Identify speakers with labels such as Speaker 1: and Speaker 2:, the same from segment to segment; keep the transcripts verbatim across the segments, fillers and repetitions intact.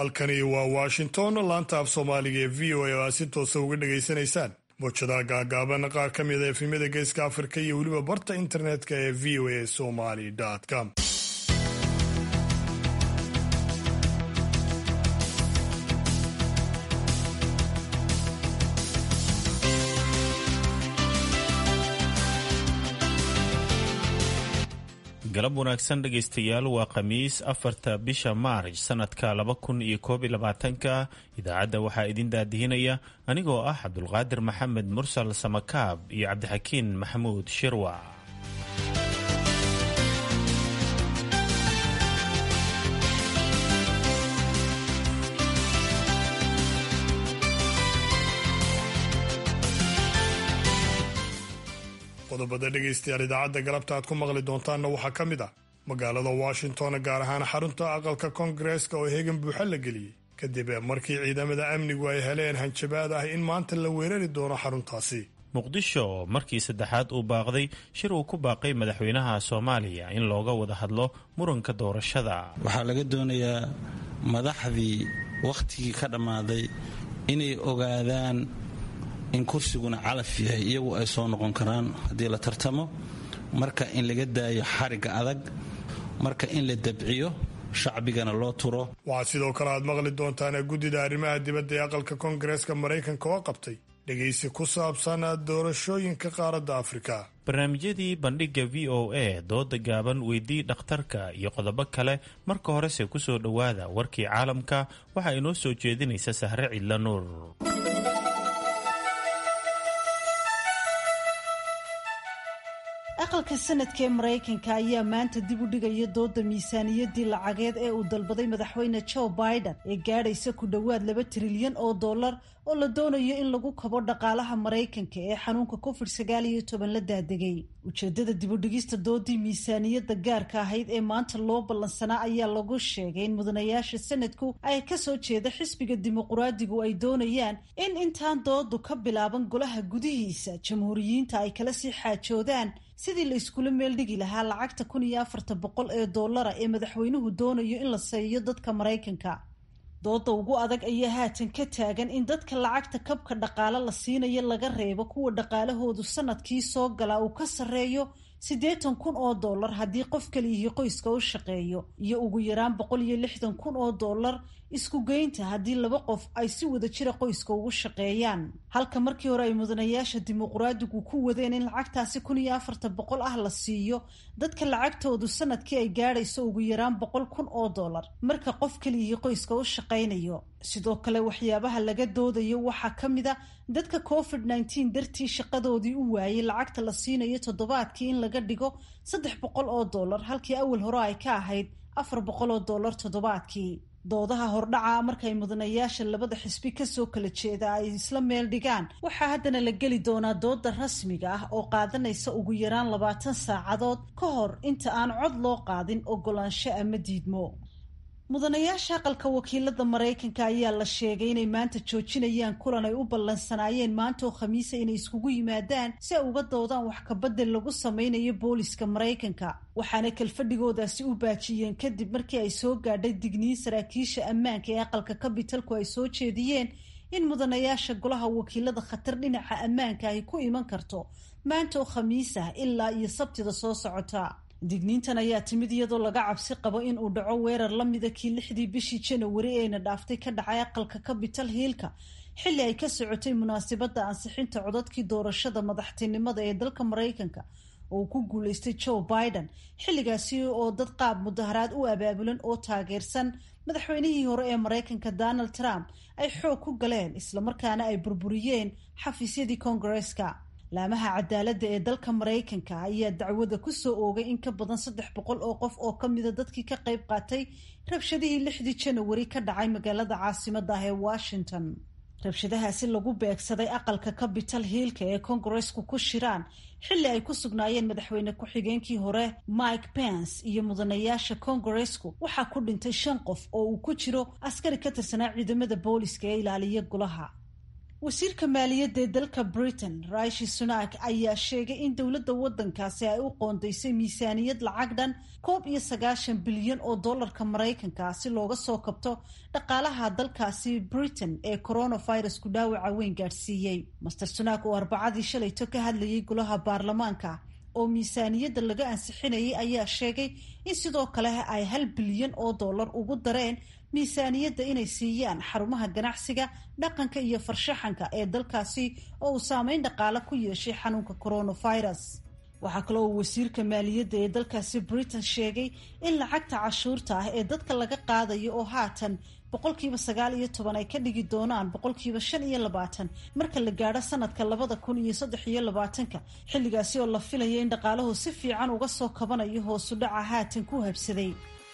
Speaker 1: halkani waa Washington, laanta af Soomaaliga ee V O A oo aad si toos ah uga dhageysanaysaan mowjadaha gaagaaban qaar ka mid ah efemyada Geeska Afrika iyo weliba barta internetka ee v o a somali dot com.
Speaker 2: galab wanaagsan dhegaystayaal, waa khamiis afarta bisha maarj sanadka laba kun iyo koob iyo labaatanka. idaacadda waxaa idin daadihinaya anigoo ah cabdulqaadir maxamed mursal samakaab iyo cabdixakiin maxamuud shirwa.
Speaker 1: qodobada dhegaystayaal idaacadda galabta aad ku maqli doontaanna waxaa ka mid ah magaalada Washington, gaar ahaan xarunta aqalka Koongareeska oo heegan buuxa la geliyey kadib markii ciidamada amnigu ay heleen hanjabaad ah in maanta la weerari doono xaruntaasi.
Speaker 2: muqdisho markii saddexaad uu baaqday shir uu ku baaqay madaxweynaha Soomaaliya in looga wada hadlo muranka doorashada.
Speaker 3: waxaa laga doonayaa madaxdii wakhtigii ka dhammaaday inay ogaadaan in kursiguna calaf yahay, iyagu ay soo noqon karaan haddii la tartamo, marka in laga daayo xarigga adag, marka in la dabciyo shacbigana loo turo.
Speaker 1: waxaa sidoo kale aad maqli doontaan guddida arrimaha dibadda ee aqalka Koongareeska Maraykanka oo qabtay dhegaysi ku saabsan doorashooyinka qaaradda Afrika.
Speaker 2: barnaamijyadii bandhiga V O A, dooda gaaban, weydii dhakhtarka iyo qodobo kale. marka horese ku soo dhowaada warkii caalamka, waxaa inoo soo jeedinaysa Sahre Cidla Nuur.
Speaker 4: aqalka sanadka ee Maraykanka ayaa maanta dib u dhigaya dooda miisaaniyadii lacageed ee uu dalbaday madaxweyne Joe Biden ee gaadhaysa ku dhowaad laba trilyan oo dollar oo la doonayo in lagu kabo dhaqaalaha Maraykanka ee xanuunka covid sagaal iyo toban la daadegay. ujeedada dib u dhigista doodii miisaaniyadda gaarka ahayd ee maanta loo ballansanaa ayaa lagu sheegay in mudanayaasha sanadku ay ka soo jeeda xisbiga dimuqraadigu ay doonayaan in intaan doodu ka bilaaban golaha gudihiisa jamhuuriyiinta ay kala sii xaajoodaan sidii la iskula meel dhigi lahaa lacagta kun iyo afartan boqol ee dollara ee madaxweynuhu doonayo in la siiyo dadka Maraykanka. dooda ugu adag ayaa haatan ka taagan in dadka lacagta kabka dhaqaale la siinayo laga reebo kuwa dhaqaalahoodu sanadkii soo gala uu ka sarreeyo siddeetan kun oo dollar haddii qof kaliyihii qoyska u shaqeeyo, iyo ugu yaraan boqol iyo lixdan kun oo dollar isku geynta haddii laba qof ay si wada jira qoyska ugu shaqeeyaan. halka markii hore ay mudanayaasha dimuqraadigu ku wadeen in lacagtaasi kun iyo afartan boqol ah la siiyo dadka lacagtoodu sanadkii ay gaadhayso ugu yaraan boqol kun oo dollar marka qof kaliyihii qoyska u shaqaynayo. sidoo kale waxyaabaha laga doodayo waxaa ka mid a dadka covid nineteen dartii shaqadoodii u waayey lacagta la siinayo toddobaadkii in laga dhigo saddex boqol oo dollar halkii awal hore ay ka ahayd afar boqol oo dollar toddobaadkii. doodaha hordhaca markay mudanayaasha labada xisbi kasoo kala jeeda ay isla meel dhigaan waxaa haddana la geli doonaa dooda rasmiga ah oo qaadanaysa ugu yaraan labaatan saacadood ka hor inta aan cod loo qaadin ogolaansho ama diidmo. mudanayaasha aqalka wakiilada Maraykanka ayaa la sheegay inay maanta joojinayaan kulan ay u ballansanaayeen maanta oo khamiisa inay iskugu yimaadaan si ay uga doodaan wax ka bedel lagu sameynayo booliska Maraykanka, waxaana kalfadhigoodaasi u baajiyeen kadib markii ay soo gaadhay digniin saraakiisha ammaanka ee aqalka Capitalku ay soo jeediyeen in mudanayaasha golaha wakiilada khatar dhinaca ammaanka ay ku iman karto maanta oo khamiis ah ilaa iyo sabtida soo socota. digniintan ayaa timid iyadoo laga cabsi qabo in uu dhaco weerar la mida kii lixdii bishii January eena dhaaftay ka dhacay aqalka Capitol Hill-ka xilli ay ka socotay munaasabadda ansixinta codadkii doorashada madaxtinimada ee dalka Maraykanka oo ku guuleystay Joe Biden, xilligaasi oo dad qaab mudaharaad u abaabulan oo taageersan madaxweynihii hore ee Maraykanka Donald Trump ay xoog ku galeen islamarkaana ay burburiyeen xafiisyadii Koongareeska. laamaha cadaaladda ee dalka Maraykanka ayaa dacwada ku soo oogay in ka badan saddex boqol oo qof oo ka mida dadkii ka qayb qaatay rabshadihii lixdii January ka dhacay magaalada caasimadda ah ee Washington. rabshadahaasi lagu beegsaday aqalka Capitol Hill-ka ee Koongareesku ku shiraan xilli ay ku sugnaayeen madaxweyne ku-xigeenkii hore Mike Pence iyo mudanayaasha Koongareesku waxaa ku dhintay shan qof oo uu ku jiro askari ka tirsanaa ciidamada booliska ee ilaaliya golaha. wasiirka maaliyadda ee dalka Britain Rishi Sunak ayaa sheegay in dowladda waddankaasi ay u qoondeysay miisaaniyad lacag dhan koob iyo sagaashan bilyan oo dollarka Maraykanka si looga soo kabto dhaqaalaha dalkaasi Britain ee coronavirus ku dhaawaca weyn gaarsiiyey. Master Sunak oo arbacadii shalayto ka hadlayay golaha baarlamaanka oo miisaaniyadda laga ansixinayay ayaa sheegay in sidoo kale ay hal bilyan oo dollar ugu dareen miisaaniyadda inay siiyaan xarumaha ganacsiga, dhaqanka iyo farshaxanka ee dalkaasi oo uu saameyn dhaqaale ku yeeshay xanuunka coronavirus. waxaa kaloo uu wasiirka maaliyadda ee dalkaasi Britain sheegay in lacagta cashuurta ah ee dadka laga qaadayo oo haatan boqolkiiba sagaal iyo toban ay ka dhigi doonaan boqolkiiba shan iyo labaatan marka la gaadho sanadka labada kun iyo saddex iyo labaatanka, xilligaasi oo la filaya in dhaqaaluhu si fiican uga soo kabanayo hoosu dhaca haatan ku habsaday.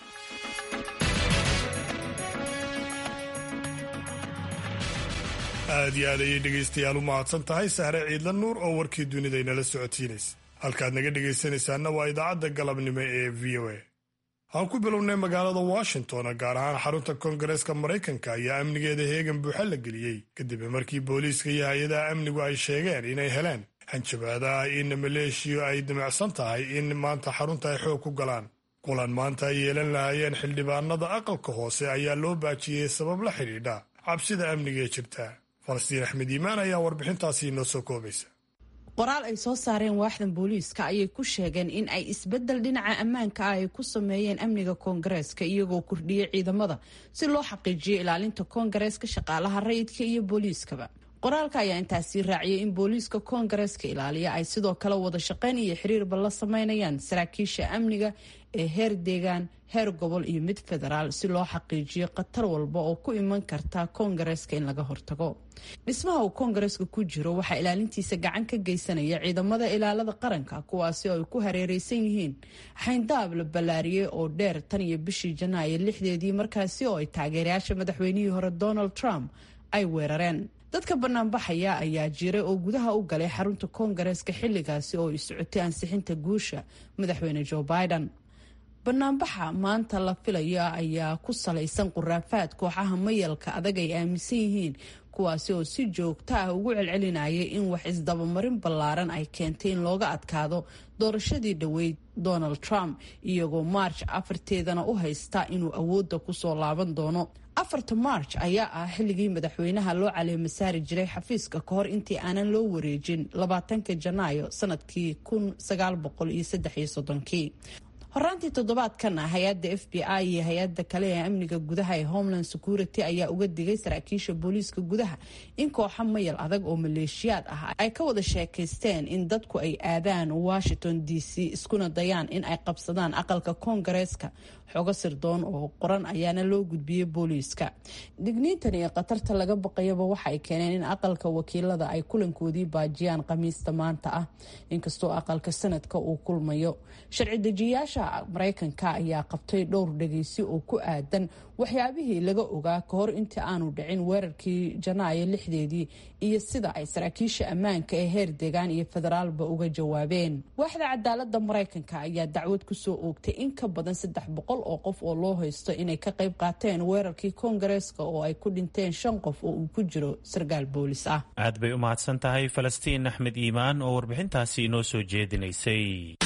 Speaker 1: aad iyo aad ayay dhegaystayaal u mahadsan tahay Sahre Ciidla Nuur oo warkii dunida inala socotiinaysa. halkaad naga dhegaysanaysaana waa idaacadda galabnimo ee V O A. aan ku bilownay magaalada Washington, gaar ahaan xarunta Koongareeska Maraykanka ayaa amnigeeda heegan buuxa la geliyey kadib markii booliiska iyo hay-adaha amnigu ay sheegeen inay heleen hanjabaadaha in maleeshiya ay damacsan tahay in maanta xarunta ay xoog ku galaan. kulan maanta ay yeelan lahaayeen xildhibaanada aqalka hoose ayaa loo baajiyey sabab la xidhiidha cabsida amniga ee jirta. Falastiin Axmed Iimaan ayaa warbixintaasi inoo soo koobaysa.
Speaker 5: qoraal ay soo saareen waaxdan booliiska ayay ku sheegeen in ay isbeddel dhinaca ammaanka ah ay ku sameeyeen amniga koongareeska iyagoo kordhiyey ciidamada si loo xaqiijiyo ilaalinta koongareeska, shaqaalaha rayidka iyo booliiskaba. qoraalka ayaa intaasi raaciyay in booliiska koongareeska ilaaliya ay sidoo kale wada shaqayn iyo xiriirba la sameynayaan saraakiisha amniga ee heer deegaan, heer gobol iyo mid federaal si loo xaqiijiyo khatar walba oo ku iman karta koongareeska in laga hortago. dhismaha uu koongareeska ku jiro waxaa ilaalintiisa gacan ka geysanaya ciidamada ilaalada qaranka, kuwaasi oo ay ku hareereysan yihiin xayndaab la ballaariyey oo dheer tan iyo bishii janaayo lixdeedii, markaasi oo ay taageerayaasha madaxweynihii hore Donald Trump ay weerareen. dadka banaanbaxaya ayaa jiray oo gudaha u galay xarunta koongareeska xilligaasi oo ay socotay ansixinta guusha madaxweyne Joe Biden. banaanbaxa maanta la filaya ayaa ku salaysan quraafaad kooxaha mayalka adag ay aaminsan yihiin, kuwaasi oo si joogto ah ugu celcelinayay in wax isdabamarin ballaaran ay keentay in looga adkaado doorashadii dhoweyd Donald Trump, iyagoo March afarteedana u haysta inuu awoodda kusoo laaban doono. afarta March ayaa ah xilligii madaxweynaha loo caleema saari jiray xafiiska ka hor intii aanan loo wareejin labaatanka Janaayo sanadkii kun sagaal boqol iyo saddex iyo soddonkii. horaantii toddobaadkana hay-adda F B I iyo hay-adda kale ee amniga gudaha ee Homeland Security ayaa uga digay saraakiisha booliiska gudaha in kooxo mayal adag oo maleeshiyaad ah ay ka wada sheekaysteen in dadku ay aadaan Washington D C iskuna dayaan in ay qabsadaan aqalka koongareeska. xogo sirdoon oo qoran ayaana loo gudbiyey booliiska. digniintan iyo khatarta laga baqayaba waxa ay keeneen in aqalka wakiilada ay kulankoodii baajiyaan Khamiista maanta ah, inkastoo aqalka sanadka uu kulmayo. sharci dejiyaasha Maraykanka ayaa qabtay dhowr dhageysi oo ku aadan waxyaabihii laga ogaa ka hor intii aanu dhicin weerarkii Janaayo lixdeedii iyo sida ay saraakiisha ammaanka ee heer deegaan iyo federaalba uga jawaabeen. waaxda cadaaladda Maraykanka ayaa dacwad ku soo oogtay in ka badan saddex boqol oo qof oo loo haysto inay ka qayb qaateen weerarkii koongareeska oo ay ku dhinteen shan qof oo uu ku jiro sarkaal boolis ah.
Speaker 2: aad bay u mahadsan tahay Falastiin Axmed Iimaan oo warbixintaasi inoo soo jeedinaysay.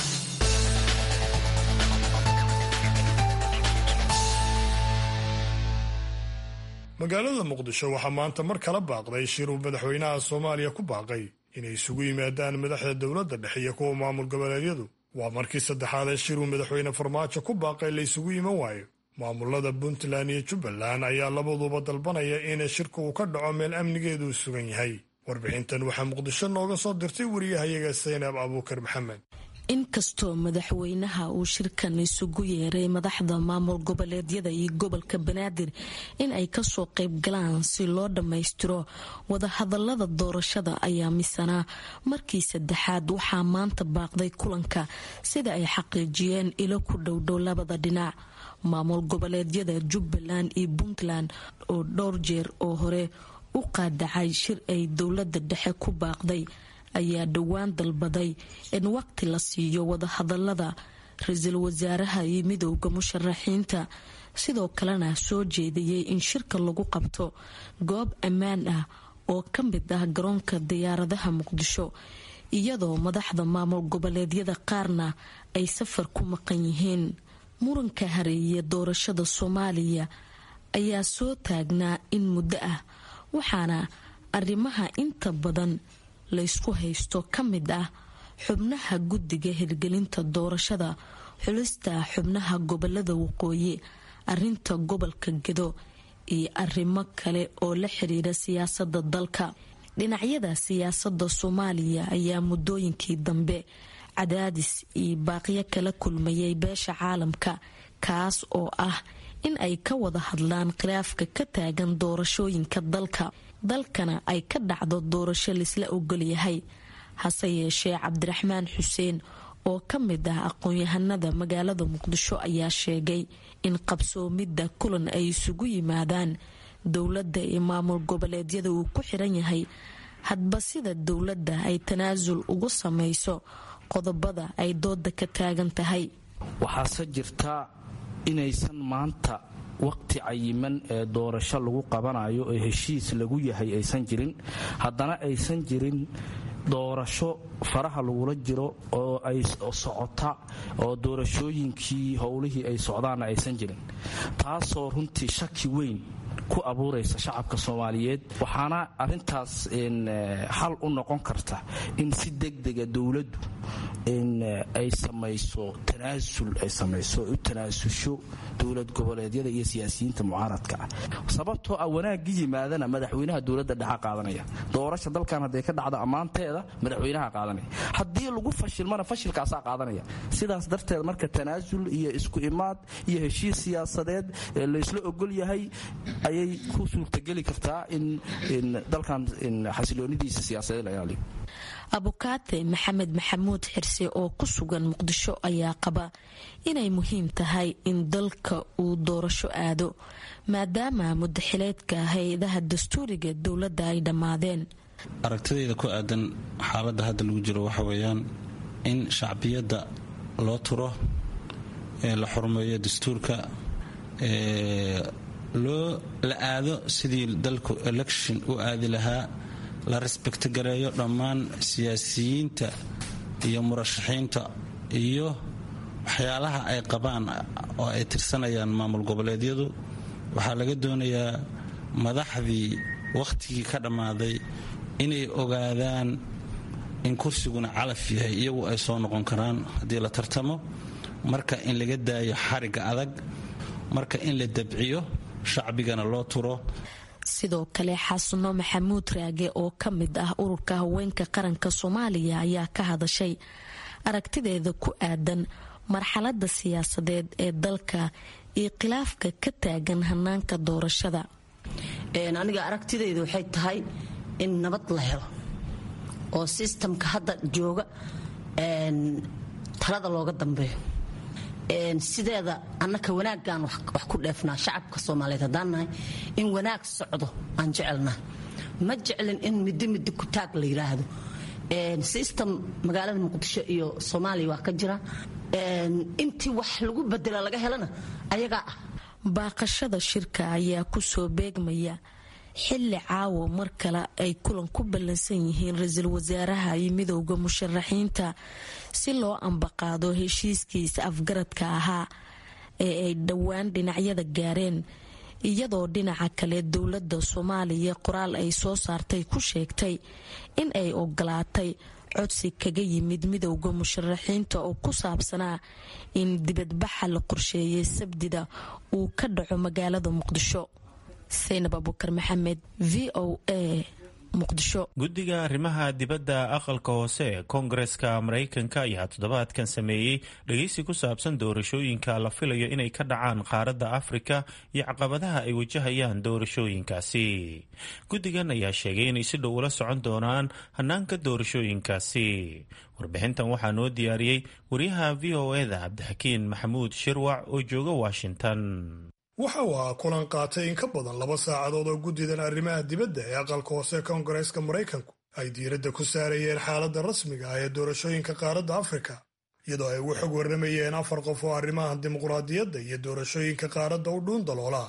Speaker 1: magaalada Muqdisho waxaa maanta mar kala baaqday shir uu madaxweynaha Soomaaliya ku baaqay inay isugu yimaadaan madaxda dowladda dhexe iyo kuwa maamul goboleedyadu. waa markii saddexaad ee shir uu madaxweyne Farmaajo ku baaqay la isugu iman waayo. maamulada Puntland iyo Jubbaland ayaa labaduba dalbanaya in shirku uu ka dhaco meel amnigeedu sugan yahay. warbixintan waxaa Muqdisho nooga soo dirtay wariyahayaga Saynab Abuukar Maxamed.
Speaker 6: inkastoo madaxweynaha uu shirkan isugu yeeray madaxda maamul goboleedyada iyo gobolka Banaadir in ay kasoo qayb galaan si loo dhammaystiro wadahadalada doorashada, ayaa misana markii saddexaad waxaa maanta baaqday kulanka sida ay xaqiijiyeen ilo ku dhowdhow labada dhinac. maamul goboleedyada Jubbaland iyo Puntland oo dhowr jeer oo hore u qaadacay shir ay dowladda dhexe ku baaqday ayaa dhowaan dalbaday in waqti la siiyo wadahadalada ra-iisul wasaaraha iyo midowda musharaxiinta, sidoo kalena soo jeediyey in shirka lagu qabto goob ammaan ah oo ka mid ah garoonka diyaaradaha muqdisho iyadoo madaxda maamul goboleedyada qaarna ay safar ku maqan yihiin. muranka hareeye doorashada soomaaliya ayaa soo taagnaa in muddo ah, waxaana arrimaha inta badan laysku haysto ka mid ah xubnaha guddiga hirgelinta doorashada, xulista xubnaha gobolada waqooyi, arinta gobolka Gedo iyo arrimo kale oo la xiriira siyaasada dalka. dhinacyada siyaasada Soomaaliya ayaa muddooyinkii dambe cadaadis iyo baaqyo kala kulmayay beesha caalamka, kaas oo ah in ay ka wada hadlaan khilaafka ka taagan doorashooyinka dalka dalkana ay ka dhacdo doorasho laisla ogolyahay. hase yeeshee Cabdiraxmaan Xuseen oo ka mid ah aqoon-yahanada magaalada Muqdisho ayaa sheegay in qabsoomidda kulan ay isugu yimaadaan dowladda iyo maamul goboleedyada uu ku xiran yahay hadba sida dowladda ay tanaasul ugu samayso qodobada ay dooda ka taagan tahay.
Speaker 7: waxaase jirta inaysan maanta waqti cayiman ee doorasho lagu qabanayo ee heshiis lagu yahay aysan jirin, haddana aysan jirin doorasho faraha lagula jiro oo ay socota oo doorashooyinkii howlihii ay socdaanna aysan jirin, taasoo runtii shaki weyn ku abuuraysa shacabka Soomaaliyeed. waxaana arintaas xal u noqon karta in si degdega dowladdu ay samayso tanaasul ay samayso u tanaasusho dowlad goboleedyada iyo siyaasiyiinta mucaaradka ah. sababtoo ah wanaagga yimaadana madaxweynaha dowladda dhexa qaadanaya, doorasho dalkan hadday ka dhacdo ammaanteeda madaxweynaha qaadanaya, haddii lagu fashilmana fashilkaasaa qaadanaya. sidaas darteed marka tanaasul iyo isku imaad iyo heshiis siyaasadeed laysla ogol yahay ayay ku suurtageli kartaa in dalkan xasiloonidiisa siyaasadeed la ilaaliyo.
Speaker 6: abukaate maxamed maxamuud xirse oo ku sugan Muqdisho ayaa qaba inay muhiim tahay in dalka uu doorasho aado maadaama muddaxileedka hay-adaha dastuuriga dowladda ay dhammaadeen.
Speaker 3: aragtidayda ku aadan xaaladda hadda lagu jiro waxa weeyaan in shacbiyadda loo turo, ee la xurmeeyo dastuurka, ee loo la aado sidii dalku election u aadi lahaa, la respecto gareeyo dhammaan siyaasiyiinta iyo murashaxiinta iyo waxyaalaha ay qabaan oo ay tirsanayaan maamul goboleedyadu. waxaa laga doonayaa madaxdii wakhtigii ka dhammaaday inay ogaadaan in kursiguna calaf yahay, iyagu ay soo noqon karaan haddii la tartamo, marka in laga daayo xariga adag, marka in la dabciyo, shacbigana loo turo.
Speaker 6: sidoo kale xasano maxamuud raage oo ka mid ah ururka haweenka qaranka Soomaaliya ayaa ka hadashay aragtideeda ku aadan marxaladda siyaasadeed ee dalka iyo khilaafka ka taagan hanaanka doorashada.
Speaker 8: aniga aragtideyda waxay tahay in nabad la helo oo sistamka hadda jooga talada looga dambeeyo. sideeda annaka wanaaggaan wax ku dheefnaa shacabka Soomaaliyeed haddaan nahay in wanaag socdo aan jecelnaa, ma jeclin in midi midi ku taag la yiraahdo. system magaalada Muqdisho iyo Soomaaliya waa ka jira, intii wax lagu bedela laga helana ayagaa ah.
Speaker 6: baaqashada shirka ayaa ku soo beegmaya xilli caawo mar kale ay kulan ku ballansan yihiin ra-iisul wasaaraha iyo midowda musharaxiinta si loo ambaqaado heshiiskiisa afgaradka ahaa ee ay dhowaan dhinacyada gaareen, iyadoo dhinaca kale dowladda Soomaaliya qoraal ay soo saartay ku sheegtay in ay ogolaatay codsi kaga yimid midowda musharaxiinta oo ku saabsanaa in dibadbaxa la qorsheeyay Sabtida uu ka dhaco magaalada Muqdisho. Saynab Abubakar Maxamed, V O A, Muqdisho.
Speaker 2: guddiga arrimaha dibadda aqalka hoose ee koongareska Mareykanka ayaa toddobaadkan sameeyey dhageysi ku saabsan doorashooyinka la filayo inay ka dhacaan qaaradda Afrika iyo caqabadaha ay wajahayaan doorashooyinkaasi. guddigan ayaa sheegay inay si dhow ula socon doonaan hanaanka doorashooyinkaasi. warbixintan waxaa noo diyaariyey wariyaha V O A da Cabdixakiin Maxamuud Shirwac oo jooga Washington.
Speaker 1: waxa uu ahaa kulan qaatay in ka badan laba saacadood oo guddidan arrimaha dibadda ee aqalka hoose koongareeska Mareykanku ay diiradda ku saarayeen xaaladda rasmiga ah ee doorashooyinka qaaradda Afrika, iyadoo ay ugu xog warramayeen afar qof oo arrimaha dimuqraadiyadda iyo doorashooyinka qaaradda u dhuun daloola.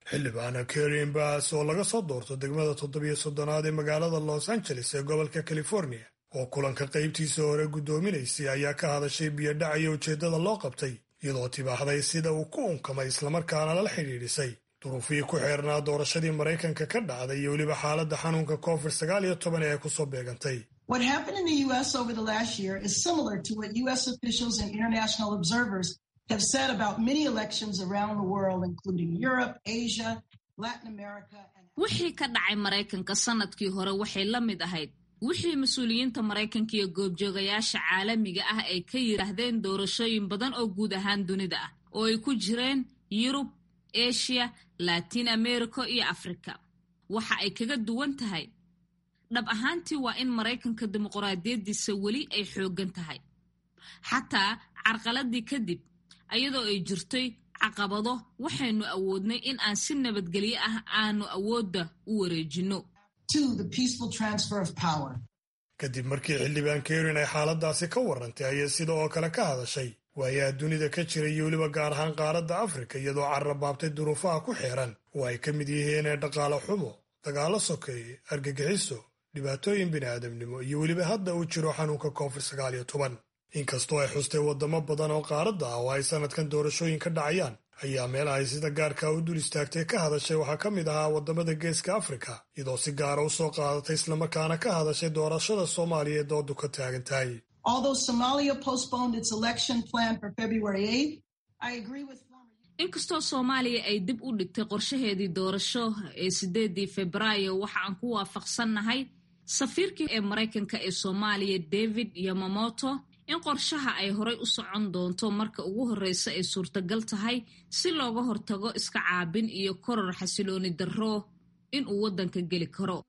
Speaker 1: xildhibaana Karen Bass oo laga soo doorto degmada toddobiyo soddonaad ee magaalada Los Angeles ee gobolka California oo kulanka qaybtiisa hore guddoominaysay ayaa ka hadashay biyadhacaya ujeeddada loo qabtay iyadoo tibaaxday sida uu ku unkamay islamarkaana lala xidhiidhisay duruufihii ku xeernaa doorashadii Maraykanka ka dhacday iyo weliba xaaladda xanuunka covid sagaal iyo toban ee ku soo beegantay.
Speaker 9: What happened in the U S over the last year is similar to what U S officials and international observers have said about many elections around the world, including Europe, Asia, Latin America.
Speaker 10: Wixii ka dhacay Maraykanka sanadkii hore waxay la mid ahayd wixii mas'uuliyiinta Maraykanka iyo goobjoogayaasha caalamiga ah ay ka yiraahdeen doorashooyin badan oo guud ahaan dunida ah oo ay ku jireen Europe, Asia, Latin America iyo Africa. Waxa ay kaga duwan tahay dhab ahaantii waa in Maraykanka dimuqraadiyadiisa weli ay xooggan tahay xataa carqaladii kadib ayadoo ay jirtay caqabado waxaynu awoodnay in aan si nabadgelyo ah aanu awoodda u wareejino
Speaker 1: kadib markii xildhibaan Karen ay xaaladaasi ka warrantay ayay sida oo kale ka hadashay waayaa dunida ka jiray iyo weliba gaar ahaan qaaradda Afrika iyadoo carrabaabtay duruufaha ku xeeran oo ay ka mid yihiin dhaqaale xumo dagaalo sokeeye argagixiso dhibaatooyin bini'aadamnimo iyo weliba hadda uu jiro xanuunka covid sagaal iyo toban. inkastoo ay xustay waddamo badan oo qaaradda ah oo ay sanadkan doorashooyin ka dhacayaan ayaa meel ay sida gaarka u dul istaagtay ka hadashay waxaa ka mid ahaa waddamada geeska Afrika iyadoo si gaara u soo qaadatay islamarkaana ka hadashay doorashada Soomaaliya ee doodu ka taagan tahay.
Speaker 10: inkastoo Soomaaliya ay dib u dhigtay qorshaheedii doorasho ee sideedii Febraayo waxa aan ku waafaqsannahay safiirkii ee Maraykanka ee Soomaaliya David Yamamoto in qorshaha ay horay u socon doonto marka ugu horreysa ay suurtagal tahay si looga hortago iska caabin iyo koror xasilooni darro in uu waddanka geli karo.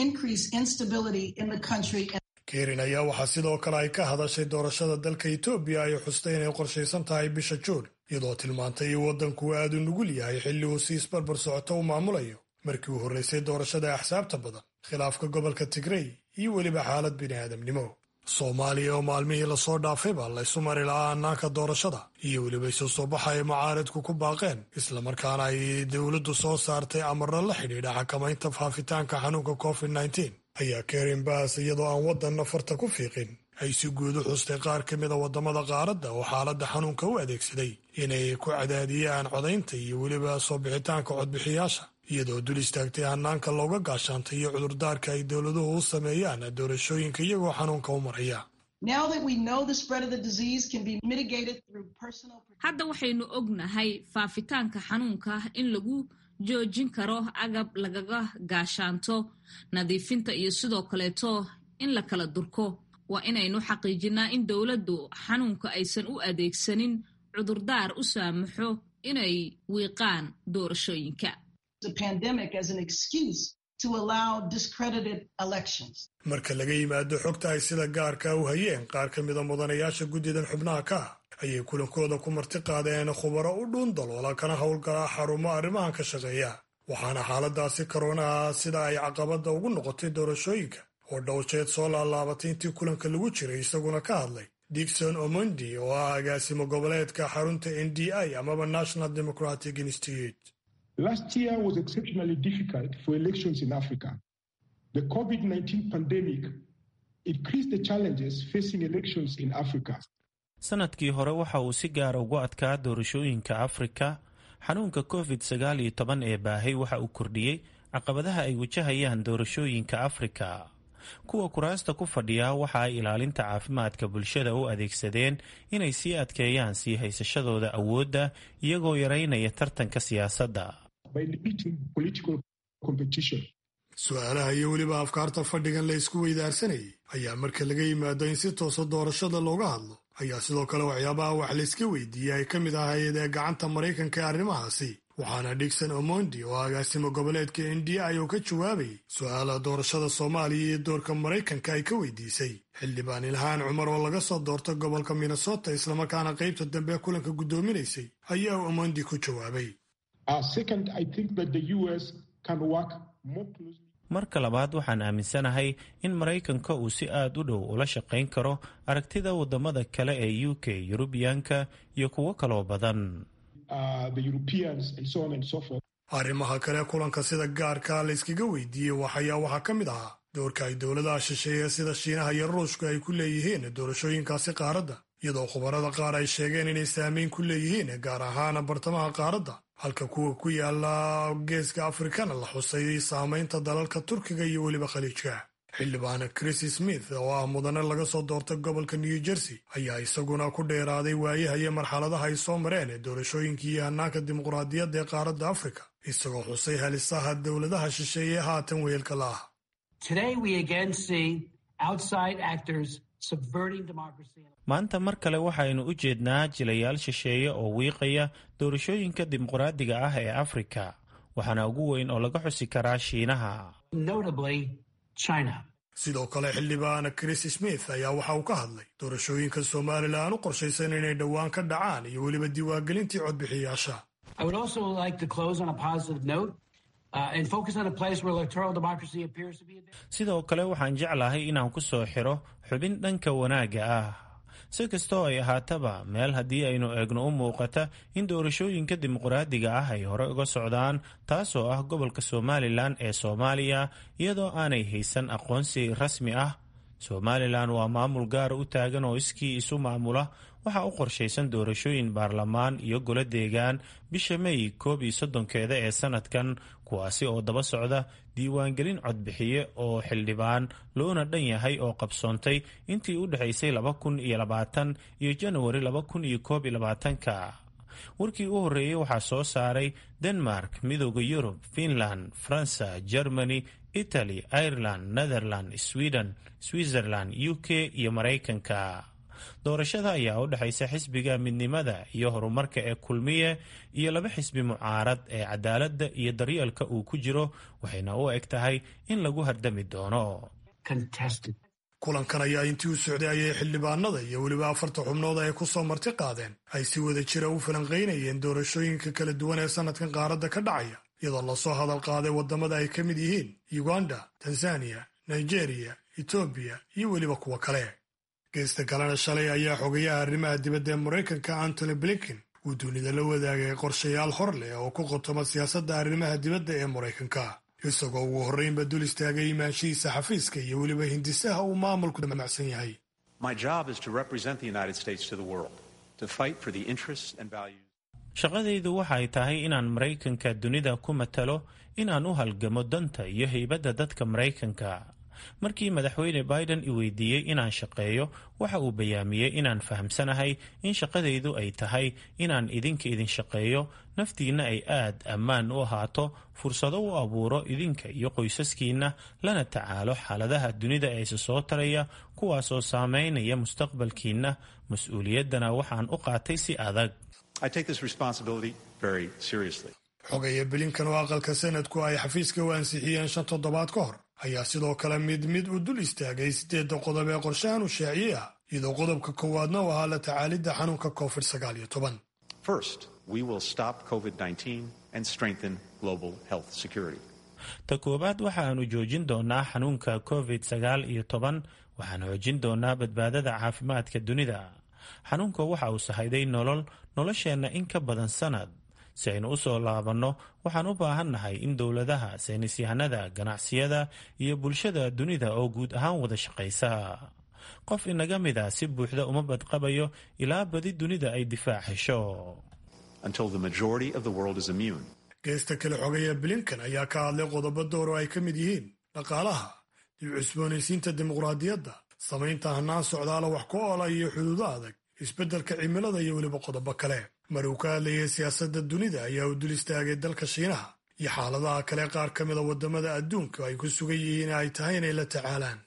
Speaker 1: Karen ayaa waxaa sidoo kale ay ka hadashay doorashada dalka Itoobiya ay xustay inay qorshaysan tahay bisha Juun iyadoo tilmaantay in waddanku aad u nugul yahay xilli uu si isbarbar socoto u maamulayo markii uu horreysay doorashada axsaabta badan khilaafka gobolka Tigray iyo weliba xaalad bini'aadamnimo. Soomaaliya oo maalmihii lasoo dhaafayba la isu mari lahaa hannaanka doorashada iyo weliba isu soo baxa ay mucaaridku ku baaqeen islamarkaana ay dowladdu soo saartay amarro la xidhiidha xakamaynta faafitaanka xanuunka covid nineteen ayaa Karen Bass iyadoo aan waddanna farta ku fiiqin ay si guud u xustay qaar ka mid a waddamada qaaradda oo xaaladda xanuunka u adeegsaday inay ku cadaadiyaan codaynta iyo weliba soo bixitaanka codbixiyaasha iyadoo dul istaagtay hannaanka looga gaashaantay iyo cudurdaarka ay dowladuhu u sameeyaan doorashooyinka iyagoo xanuunka u maraya.
Speaker 10: hadda waxaynu ognahay faafitaanka xanuunka in lagu joojin karo agab lagaga gaashaanto nadiifinta iyo sidoo kaleeto in la kala durko waa inaynu xaqiijinaa in dowladdu xanuunka aysan u adeegsanin cudurdaar u saamaxo inay wiiqaan doorashooyinka.
Speaker 1: marka laga yimaado xogta ay sida gaarka u hayeen qaar ka mida mudanayaasha guddidan xubnaha ka ah ayay kulankooda ku marti qaadeen khubaro u dhuun daloola kana howlgala xarumo arrimahan ka shaqeeya waxaana xaaladaasi koronaha sida ay caqabada ugu noqotay doorashooyinka oo dhowjeed soo laalaabatay intii kulanka lagu jiray isaguna ka hadlay Dixon Omondi oo ah agaasimo goboleedka xarunta N D I amaba National Democratic Institute.
Speaker 11: Last year was exceptionally difficult for elections in Africa. The covid nineteen pandemic increased the challenges facing elections in Africa.
Speaker 2: sanadkii hore waxa uu si gaar ugu adkaa doorashooyinka Afrika. xanuunka covid sagaal iyo toban ee baahay waxa uu kordhiyey caqabadaha ay wajahayaan doorashooyinka Afrika. kuwa kuraasta ku fadhiya waxa ay ilaalinta caafimaadka bulshada u adeegsadeen inay sii adkeeyaan sii haysashadooda awoodda iyagoo yareynaya tartanka siyaasadda.
Speaker 1: su-aalaha iyo weliba afkaarta fadhigan la isku weydaarsanayay ayaa marka laga yimaado in si toosa doorashada looga hadlo ayaa sidoo kale waxyaabaha wax layska weydiiyey ay ka mid ahayd ee gacanta Maraykanka ee arrimahaasi waxaana Dixon Omondi oo agaasimo goboleedka N D I oo ka jawaabayay su-aalaha doorashada Soomaaliya iyo doorka Maraykanka ay ka weydiisay xildhibaan Ilhaan Cumar oo laga soo doortay gobolka Minnesota islamarkaana qaybta dambe kulanka guddoominaysay ayaa Omondi ku jawaabay.
Speaker 2: marka labaad waxaan aaminsanahay in Maraykanka uu si aad u dhow ula shaqayn karo aragtida wadamada kale ee U K, Yurubiyaanka iyo kuwo kaloo badan.
Speaker 1: arrimaha kale kulanka sida gaarka layskaga weydiiyey waxayaa waxaa ka mid ahaa doorka ay dowladaha shisheeye sida shiinaha iyo ruushka ay ku leeyihiin doorashooyinkaasi qaaradda, iyadoo khubarada qaar ay sheegeen inay saameyn ku leeyihiin gaar ahaan bartamaha qaaradda, halka kuwa ku yaala geeska afrikana la xusay saamaynta dalalka turkiga iyo weliba khaliijka. xildhibaan Chris Smith oo ah mudane laga soo doortay gobolka New Jersey ayaa isaguna ku dheeraaday waayaha iyo marxaladaha ay soo mareen ee doorashooyinkii iyo hannaanka dimuqraadiyadda ee qaaradda Afrika, isagoo xusay halisaha dowladaha shisheeye haatan weelka la ah.
Speaker 2: maanta mar kale waxaynu u jeednaa jilayaal shisheeye oo wiiqaya doorashooyinka dimuqraadiga ah ee Afrika, waxaana ugu weyn oo laga xusi karaa Shiinaha.
Speaker 1: sidoo kale xildhibaan Chris Smith ayaa waxa uu ka hadlay doorashooyinka Somaliland u qorshaysan inay dhowaan ka dhacaan iyo weliba diiwaangelintii codbixiyayaasha.
Speaker 2: sidoo kale waxaan jeclahay inaan ku soo xiro xubin dhanka wanaagga ah. si kastoo ay ahaataba, meel haddii aynu eegno u muuqata in doorashooyinka dimuqraadiga ah ay hore uga socdaan, taasoo ah gobolka Somalilan ee Soomaaliya, iyadoo aanay haysan aqoonsi rasmi ah. Somalilan waa maamul gaara u taagan oo iskii isu maamula. waxaa u qorshaysan doorashooyin baarlamaan iyo golo deegaan bisha May koob iyo soddonkeeda ee sanadkan, kuwaasi oo daba socda diiwaangelin codbixiye oo xildhibaan loona dhan yahay oo qabsoontay intii u dhexaysay laba kun iyo labaatan iyo January laba kun iyo koob iyo labaatanka. warkii u horreeyey waxaa soo saaray Denmark, midowda Yurub, Finland, Faransa, Germany, Italy, Ireland, Netherland, Sweden, Switzerland, U K iyo Maraykanka. doorashada ayaa u dhexaysa xisbiga midnimada iyo horumarka ee kulmiye iyo laba xisbi mucaarad ee cadaaladda iyo daryeelka uu ku jiro, waxayna u eg tahay in lagu hardami doono.
Speaker 1: kulankan ayaa intii u socday ayay xildhibaanada iyo weliba afarta xubnood ay ku soo marti qaadeen ay si wada jira u falanqaynayeen doorashooyinka kala duwan ee sanadkan qaaradda ka dhacaya, iyadoo lasoo hadal qaaday wadamada ay ka mid yihiin Uganda, Tanzania, Nigeria, Ethiopia iyo weliba kuwa kale. geesta kalena shalay ayaa xogayaha arrimaha dibadda ee Maraykanka Antony Blinken uu dunida la wadaagay qorshayaal hor leh oo ku qotoma siyaasadda arrimaha dibadda ee Maraykanka, isagoo ugu horreynba dul istaagay imaanshihiisa xafiiska iyo weliba hindisaha uu maamulku damacsan yahay.
Speaker 2: shaqadaydu waxay tahay inaan Maraykanka dunida ku matalo, inaan u halgamo danta iyo haybadda dadka Maraykanka. markii madaxweyne Biden i weydiiyey inaan shaqeeyo, waxa uu bayaamiyey inaan fahamsanahay in shaqadaydu ay tahay inaan idinka idin shaqeeyo, naftiinna ay aad ammaan u ahaato, fursado u abuuro idinka iyo qoysaskiinna, lana tacaalo xaaladaha dunida ee isa soo taraya, kuwaasoo saameynaya mustaqbalkiinna. mas-uuliyaddana waxaan u qaatay si adag.
Speaker 1: xogaya Blinken oo aqalka sanadku ay xafiiska u ansixiyeen shan toddobaad ka hor ayaa sidoo kale mid mid u dul istaagay sideedda qodob ee qorshahan u shaaciyey ah, iyadoo qodobka koowaadna u ahaa la tacaalidda xanuunka covid sagaal iyo toban.
Speaker 2: ta koowaad waxaanu joojin doonaa xanuunka covid sagaal iyo toban, waxaan xoojin doonaa badbaadada caafimaadka dunida. xanuunka waxa uu sahayday nolol nolosheenna in ka badan sanad. si aynu u soo laabanno, waxaan u baahannahay in dowladaha, saynisyahanada, ganacsiyada iyo bulshada dunida oo guud ahaan wada shaqaysa. qof inaga mida si buuxda uma badqabayo ilaa badi dunida ay difaac hesho.
Speaker 1: geesta kale xogaya Blinken ayaa ka hadlay qodobo door oo ay ka mid yihiin dhaqaalaha, dib cusboonaysiinta dimuqraadiyadda, samaynta hannaan socdaala wax ku oola iyo xuduudo adag, isbeddelka cimilada iyo weliba qodobo kale. mar uu ka hadlayay siyaasadda dunida ayaa uu dul istaagay dalka Shiinaha iyo xaaladaha kale qaar ka mida wadamada adduunka ay ku sugan yihiin ay tahay inay la tacaalaan.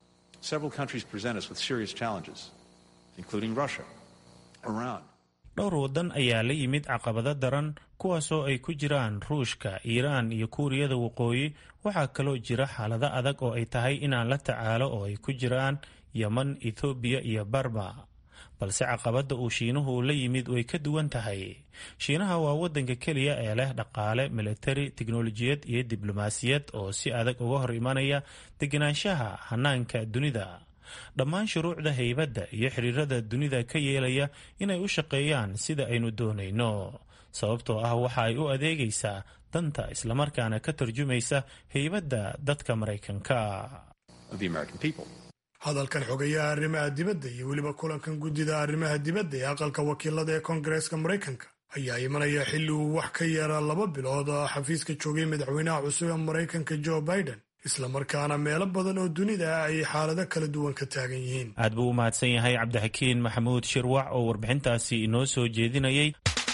Speaker 2: dhowr waddan ayaa la yimid caqabado daran, kuwaasoo ay ku jiraan Ruushka, Iiraan iyo Kuuriyada Waqooyi. waxaa kaloo jira xaalado adag oo ay tahay inaan la tacaalo oo ay ku jiraan Yemen, Ethoobiya iyo Barma. balse caqabadda uu Shiinuhu la yimid way ka duwan tahay. Shiinaha waa waddanka keliya ee leh dhaqaale, militari, tiknolojiyad iyo diblomaasiyad oo si adag uga hor imanaya deganaanshaha hannaanka dunida. dhammaan shuruucda haybadda iyo xiriirada dunida ka yeelaya inay u shaqeeyaan sida aynu doonayno, sababtoo ah waxa ay u adeegaysaa danta islamarkaana ka tarjumaysa heybadda dadka Maraykanka.
Speaker 1: hadalkan xogayaha arrimaha dibadda iyo weliba kulankan guddida arrimaha dibadda ee aqalka wakiilada ee koongareeska Maraykanka ayaa imanaya xilli uu wax ka yara laba bilood oo xafiiska joogay madaxweynaha cusub ee Maraykanka Joe Biden, islamarkaana meelo badan oo dunida ah ay xaalado kala duwan ka taagan yihiin.
Speaker 2: aad buu u mahadsan yahay cabdixakiin maxamuud shirwac oo warbixintaasi inoo soo jeedinayay.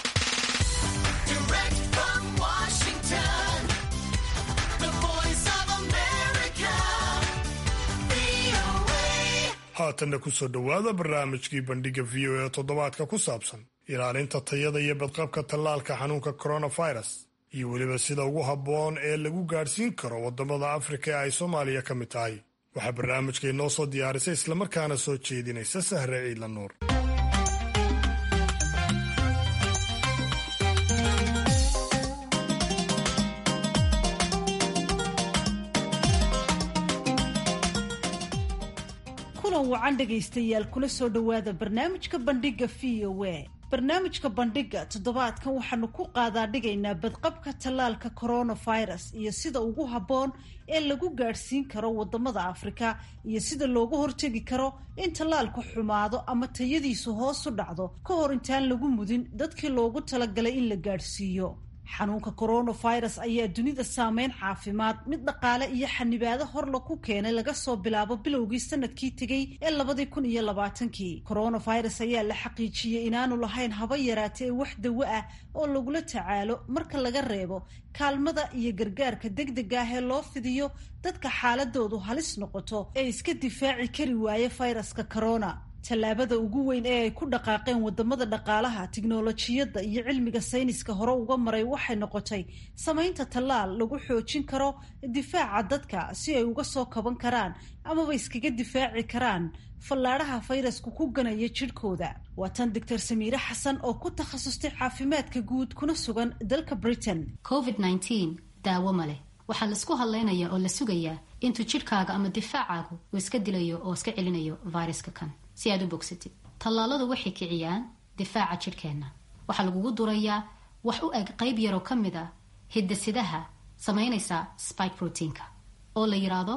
Speaker 1: haatanna ku soo dhowaada barnaamijkii bandhiga v o a toddobaadka ku saabsan ilaalinta tayada iyo badqabka tallaalka xanuunka coronavirus iyo weliba sida ugu habboon ee lagu gaadhsiin karo waddamada Afrika ee ay Soomaaliya ka mid tahay. waxaa barnaamijka inoo soo diyaarisay islamarkaana soo jeedinaysa Sahre Ciidla Nuur.
Speaker 4: wacan dhegaystayaal kula soo dhowaada barnaamijka bandhiga v o a. barnaamijka bandhiga toddobaadkan waxaanu ku qaadaa dhigaynaa badqabka tallaalka coronavirus iyo sida ugu habboon ee lagu gaadhsiin karo waddamada Afrika iyo sida looga hortegi karo in tallaalku xumaado ama tayadiisu hoos u dhacdo ka hor intaan lagu mudin dadkii loogu talagalay in la gaadhsiiyo. xanuunka coronavirus ayaa dunida saameyn caafimaad, mid dhaqaale iyo xanibaado horla ku keenay laga soo bilaabo bilowgii sanadkii tegey ee labadii kun iyo labaatankii. coronavirus ayaa la xaqiijiyey inaanu lahayn haba yaraatee ee wax dawo ah oo lagula tacaalo marka laga reebo kaalmada iyo gargaarka degdega ah ee loo fidiyo dadka xaaladoodu halis noqoto ee iska difaaci kari waaya fayraska corona. tallaabada ugu weyn ee ay ku dhaqaaqeen wadamada dhaqaalaha, tiknolojiyadda iyo cilmiga sayniska hore uga maray waxay noqotay samaynta tallaal lagu xoojin karo difaaca dadka si ay uga soo kaban karaan amaba iskaga difaaci karaan fallaadhaha fayrasku ku ganaya jidhkooda. waa tan doctor Samiire Xasan oo ku takhasustay caafimaadka guud kuna sugan dalka Britain.
Speaker 12: covid nineteen daawo ma leh, waxaa laisku hadlaynaya oo la sugayaa intuu jidhkaaga ama difaacaagu uu iska dilayo oo iska celinayo fayraska kan si aad u bogsatid. tallaaladu waxay kiciyaan difaaca jidhkeenna. waxaa lagugu durayaa wax u eg qayb yaroo ka mid a hidda-sidaha samaynaysa spike proteinka oo la yidhaahdo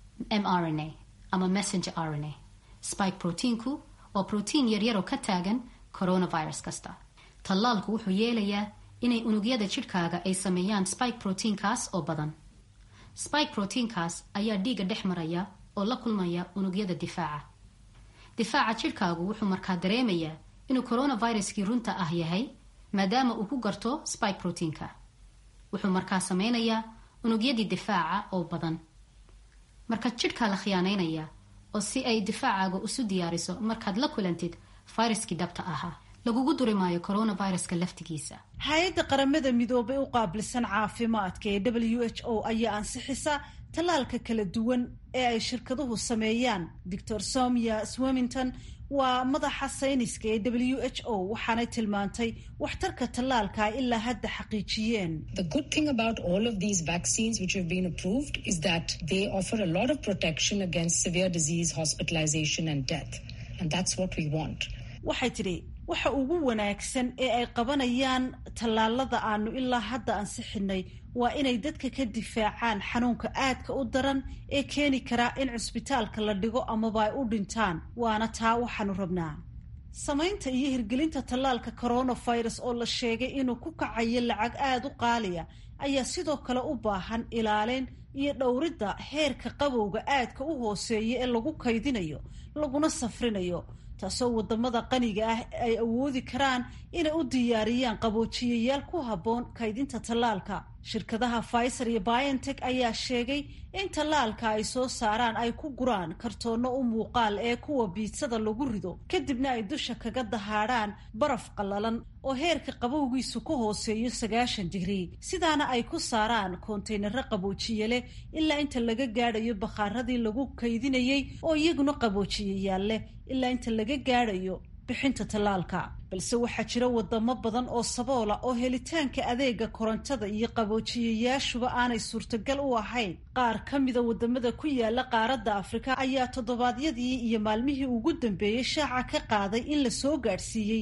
Speaker 12: m r n a ama messenger r n a. spike proteinku waa protein yaryaroo ka taagan coronavirus kasta. tallaalku wuxuu yeelayaa inay unugyada jidhkaaga ay sameeyaan spike proteinkaas oo badan. spike proteinkaas ayaa dhiigga dhex maraya oo la kulmaya unugyada difaaca. difaaca jidhkaagu wuxuu markaa dareemayaa inuu coronaviruskii runta ah yahay maadaama uu ku garto spike proteinka. wuxuu markaa sameynayaa unugyadii difaaca oo badan. marka jidhkaa la khiyaanaynaya oo si ay difaacaaga isu diyaariso markaad la kulantid fayraskii dhabta ahaa. lagugu duri maayo coronaviruska laftigiisa.
Speaker 4: hay-adda qaramada midoobay u qaabilsan caafimaadka ee w h o ayaa ansixisa tallaalka kala duwan ee ay shirkaduhu sameeyaan. doctor Somia Swamington waa madaxa sayniska ee w h o waxaanay tilmaantay waxtarka tallaalka ilaa hadda xaqiijiyeen.
Speaker 13: The good thing about all of these vaccines which have been approved is that they offer a lot of protection against severe disease, hospitalization and death. And that's what we want.
Speaker 4: waxay tidhi waxa ugu wanaagsan ee ay qabanayaan tallaalada aanu ilaa hadda ansixinay waa inay dadka ka difaacaan xanuunka aadka u daran ee keeni karaa in cusbitaalka la dhigo amaba ay u dhintaan. waana taa waxaanu rabnaa. samaynta iyo hirgelinta tallaalka coronavirus oo la sheegay inuu ku kacayo lacag aada u qaaliya ayaa sidoo kale u baahan ilaalin iyo dhowridda heerka qabowga aadka u hooseeya ee lagu kaydinayo laguna safrinayo, taasoo wadamada qaniga ah ay awoodi karaan inay u diyaariyaan qaboojiyayaal ku habboon kaydinta tallaalka. shirkadaha Pfizer iyo BioNTech ayaa sheegay in tallaalka ay soo saaraan ay ku guraan kartoono u muuqaal ee kuwa biidsada lagu rido, kadibna ay dusha kaga dahaadhaan baraf qallalan oo heerka qabowgiisu ku hooseeyo sagaashan digrii. sidaana ay ku saaraan kontaynaro qaboojiye leh ilaa inta laga gaadhayo bakhaaradii lagu kaydinayay oo iyaguna qaboojiyayaal leh ilaa inta laga gaadhayo bixinta tallaalka. balse waxaa jira wadamo badan oo saboola oo helitaanka adeega korontada iyo qaboojiyayaashuba aanay suurtagal u ahayn. qaar ka mida wadamada ku yaala qaaradda Afrika ayaa toddobaadyadii iyo maalmihii ugu dambeeyey shaaca ka qaaday in la soo gaadhsiiyey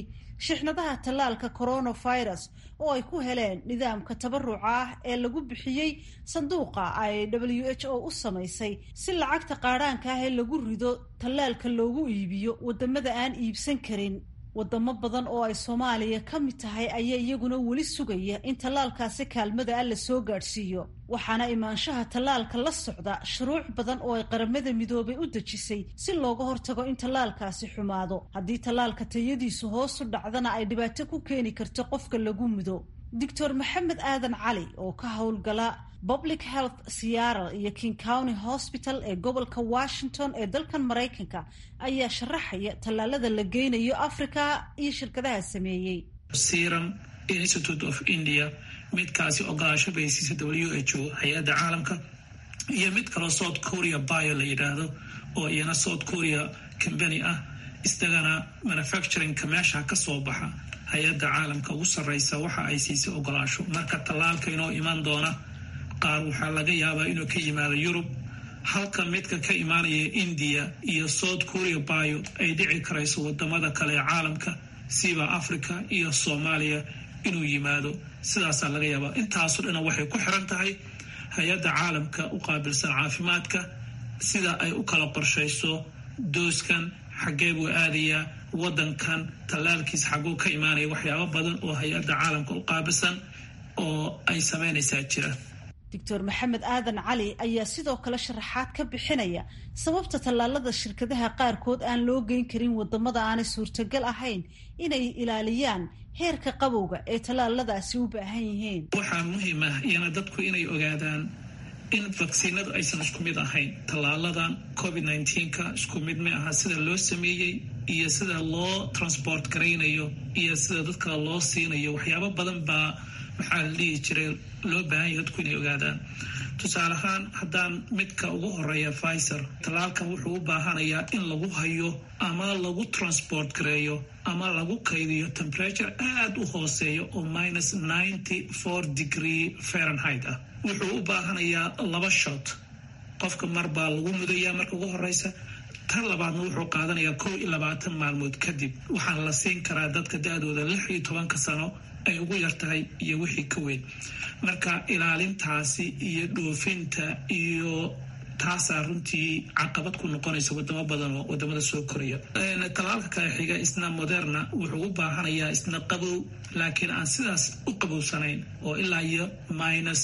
Speaker 4: shixnadaha tallaalka coronavirus oo ay ku heleen nidaamka tabaruca ah ee lagu bixiyey sanduuqa ay w h o u samaysay si lacagta qaadhaanka ah ee lagu rido tallaalka loogu iibiyo wadamada aan iibsan karin. wadamo badan oo ay Soomaaliya ka mid tahay ayaa iyaguna weli sugaya in tallaalkaasi kaalmada ah la soo gaadhsiiyo, waxaana imaanshaha tallaalka la socda shuruuc badan oo ay qaramada midoobay u dejisay si looga hortago in tallaalkaasi xumaado. haddii tallaalka tayadiisu hoos u dhacdana ay dhibaato ku keeni karto qofka lagu mudo. doctor maxamed aadan cali oo ka howlgala Public Health Seattle iyo King County Hospital ee gobolka Washington ee dalkan Mareykanka ayaa sharaxaya tallaalada la geynayo Afrika iyo shirkadaha sameeyey.
Speaker 14: Serum Institute of India midkaasi ogolaasho bay siisay W H O hay'adda caalamka, iyo mid kaloo South Korea Bio la yidhaahdo oo iyana South Korea company ah, isagana manufacturing meesha ka soo baxa hay'adda caalamka ugu sarreysa waxa ay siisay ogolaasho. Marka tallaalka inoo iman doona qaar waxaa laga yaabaa inuu ka yimaado Yurub, halka midka ka imaanaya India iyo South Korea Bio ay dhici karayso wadamada kale ee caalamka siba Africa iyo Soomaaliya inuu yimaado. sidaasaa laga yaabaa. intaasu dhan waxay ku xiran tahay hay-adda caalamka u qaabilsan caafimaadka sida ay u kala qorshayso dooskan xaggee buu aadayaa, wadankan tallaalkiis xaguu ka imaanaya, waxyaabo badan oo hay-adda caalamka u qaabilsan oo ay samaynaysaa jira.
Speaker 4: doctor maxamed aadan cali ayaa sidoo kale sharaxaad ka bixinaya sababta tallaalada shirkadaha qaarkood aan loo geyn karin wadamada aanay suurtagal ahayn inay ilaaliyaan heerka qabowga ee tallaaladaasi u baahan yihiin.
Speaker 14: waxaa muhiim ah iyana dadku inay ogaadaan in vaksiinadu aysan isku mid ahayn. tallaaladan covid nineteenka isku mid ma aha sida loo sameeyey iyo sida loo transport garaynayo iyo sida dadka loo siinayo. waxyaabo badan baa maxaa la dhihi jiray loo baahan yahay dadku inay ogaadaan. tusaale ahaan haddaan midka ugu horeeya Pfizer, tallaalkan wuxuu u baahanayaa in lagu hayo ama lagu transport gareeyo ama lagu kaydiyo temperature aad u hooseeyo oo minus ninety four degree Fahrenheit ah. wuxuu u baahanayaa laba shot, qofka mar baa lagu mudayaa marka ugu horeysa, tan labaadna wuxuu qaadanayaa kow iyo labaatan maalmood kadib. waxaan la siin karaa dadka da-dooda lix iyo tobanka sano ay ugu yartahay iyo wixii ka weyn. marka ilaalintaasi iyo dhoofinta iyo taasaa runtii caqabad ku noqonaysa wadamo badan oo wadamada soo koraya. tallaalka kale xiga isna Moderna wuxuu u baahanayaa isna qabow, laakiin aan sidaas u qabowsanayn oo ilaa iyo minus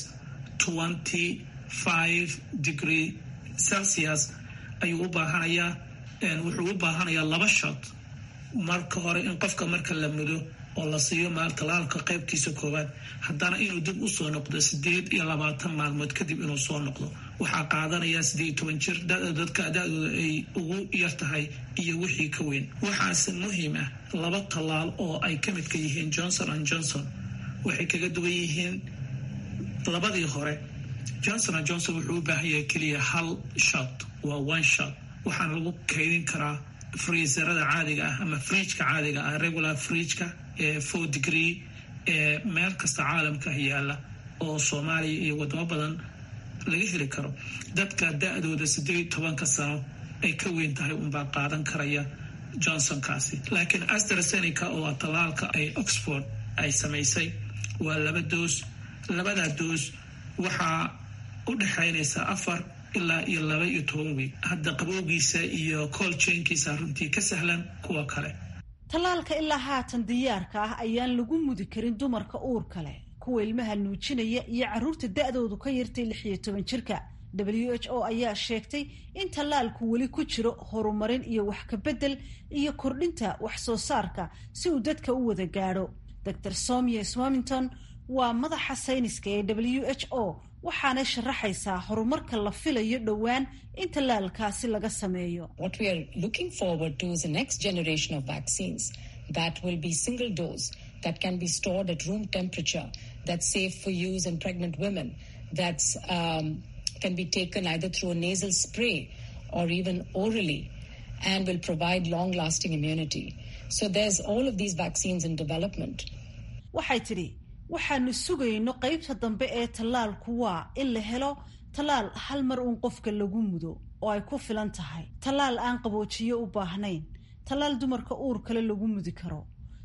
Speaker 14: twenty five degree Celsius ayuu u baahanayaa. wuxuu u baahanayaa laba shot marka hore in qofka marka la mudo oo la siiyo maal tallaalka qaybtiisa koowaad, haddana inuu dib u soo noqdo sideed iyo labaatan maalmood kadib inuu soo noqdo. waxaa qaadanayaa sideed iyo toban jir dadka da-dooda ay ugu yar tahay iyo wixii ka weyn. waxaase muhiim ah laba tallaal oo ay ka midka yihiin Johnson and Johnson waxay kaga duwan yihiin labadii hore. Johnson and Johnson wuxuu u baahan yahay keliya hal shot, waa one shot. waxaana lagu kaydin karaa freezerada caadiga ah ama fridgeka caadiga ah, regular fridgeka ee four degree ee meel kasta caalamka yaala oo Soomaaliya iyo wadamo badan laga heli karo. dadka da-dooda sideed iyo tobanka sano ay ka weyn tahay unbaa qaadan karaya Johnsonkaasi. laakiin AstraZeneca oo tallaalka ay Oxford ay samaysay waa laba doos. labada doos waxaa u dhexaynaysa afar ilaa iyo laba iyo toban wiig. hadda qabowgiisa iyo cold chainkiisa runtii ka sahlan kuwa kale.
Speaker 4: tallaalka ilaa haatan diyaarka ah ayaan lagu mudi karin dumarka uurka leh, kuwa ilmaha nuujinaya iyo carruurta da-doodu ka yartay lix iyo toban jirka. W H O ayaa sheegtay in tallaalku weli ku jiro horumarin iyo wax ka bedel iyo kordhinta wax soo saarka si uu dadka u wada gaadho. doctor Somia Swamington waa madaxa sayniska ee W H O waxaanay sharaxaysaa horumarka la filayo dhowaan in tallaalkaasi laga sameeyo.
Speaker 13: What we are looking forward to is the next generation of vaccines that will be single dose, that can be stored at room temperature, that's safe for use in pregnant women, that's um, can be taken either through a nasal spray or even orally, and will provide long-lasting immunity. So there's all of these vaccines in development.
Speaker 4: waxay tidhi waxaanu sugayno qaybta dambe ee tallaalku waa in la helo tallaal hal mar uun qofka lagu mudo oo ay ku filan tahay, tallaal aan qaboojiyo u baahnayn, tallaal dumarka uur kale lagu mudi karo,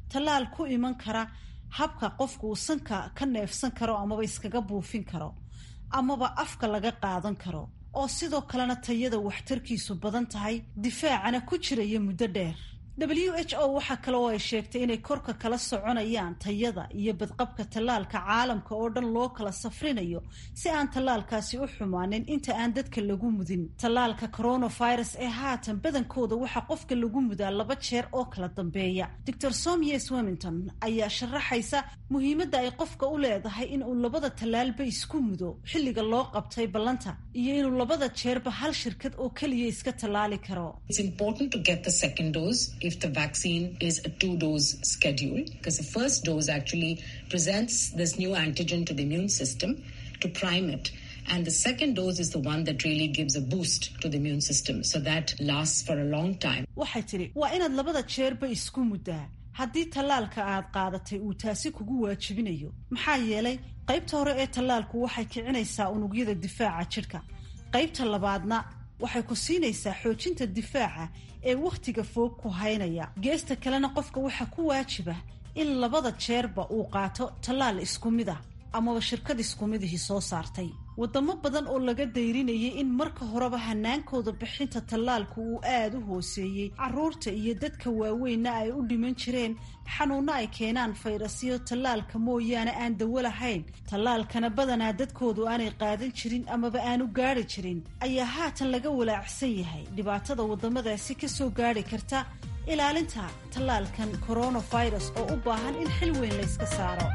Speaker 4: tallaal ku iman kara habka qofku uu sanka ka neefsan karo amaba iskaga buufin karo amaba afka laga qaadan karo oo sidoo kalena tayada waxtarkiisu badan tahay difaacana ku jiraya muddo dheer. W H O waxaa kale oo ay sheegtay inay korka kala soconayaan tayada iyo badqabka tallaalka caalamka oo dhan loo kala safrinayo si aan tallaalkaasi u xumaanin inta aan dadka lagu mudin. Tallaalka coronavirus ee haatan badankooda waxaa qofka lagu mudaa laba jeer oo kala dambeeya. Doctor Somia Swaminton ayaa sharaxaysa muhiimadda ay qofka u leedahay in uu labada tallaalba isku mudo xilliga loo qabtay ballanta iyo inuu labada jeerba hal shirkad oo keliya iska tallaali karo.
Speaker 13: It's important to get the second dose if the vaccine is a two-dose schedule, because the first dose actually presents this new antigen to the immune system to prime it. And the second dose is the one that really gives a boost to the immune system. So that lasts for a long time.
Speaker 4: Waxay tiri waa inaad labada jeerba isku muddaa haddii tallaalka aad qaadatay uu taasi kugu waajibinayo. Maxaa yeelay qaybta hore ee tallaalku waxay kicinaysaa unugyada difaaca jidhka. Qaybta labaadna waxay ku siinaysaa xoojinta difaaca ee wakhtiga fog ku haynaya. Geesta kalena qofka waxaa ku waajiba in labada jeerba uu qaato tallaal isku mid ah amaba shirkad isku midihii soo saartay. Wadamo badan oo laga dayrinayay in marka horeba hanaankooda bixinta tallaalku uu aada u hooseeyey, carruurta iyo dadka waaweynna ay u dhiman jireen xanuunno ay keenaan fayrasyo tallaalka mooyaane aan dawo lahayn, tallaalkana badanaa dadkoodu aanay qaadan jirin amaba aanu gaari jirin, ayaa haatan laga walaacsan yahay dhibaatada wadamadaasi ka soo gaari karta ilaalinta tallaalkan coronavirus oo u baahan in xil weyn la iska saaro.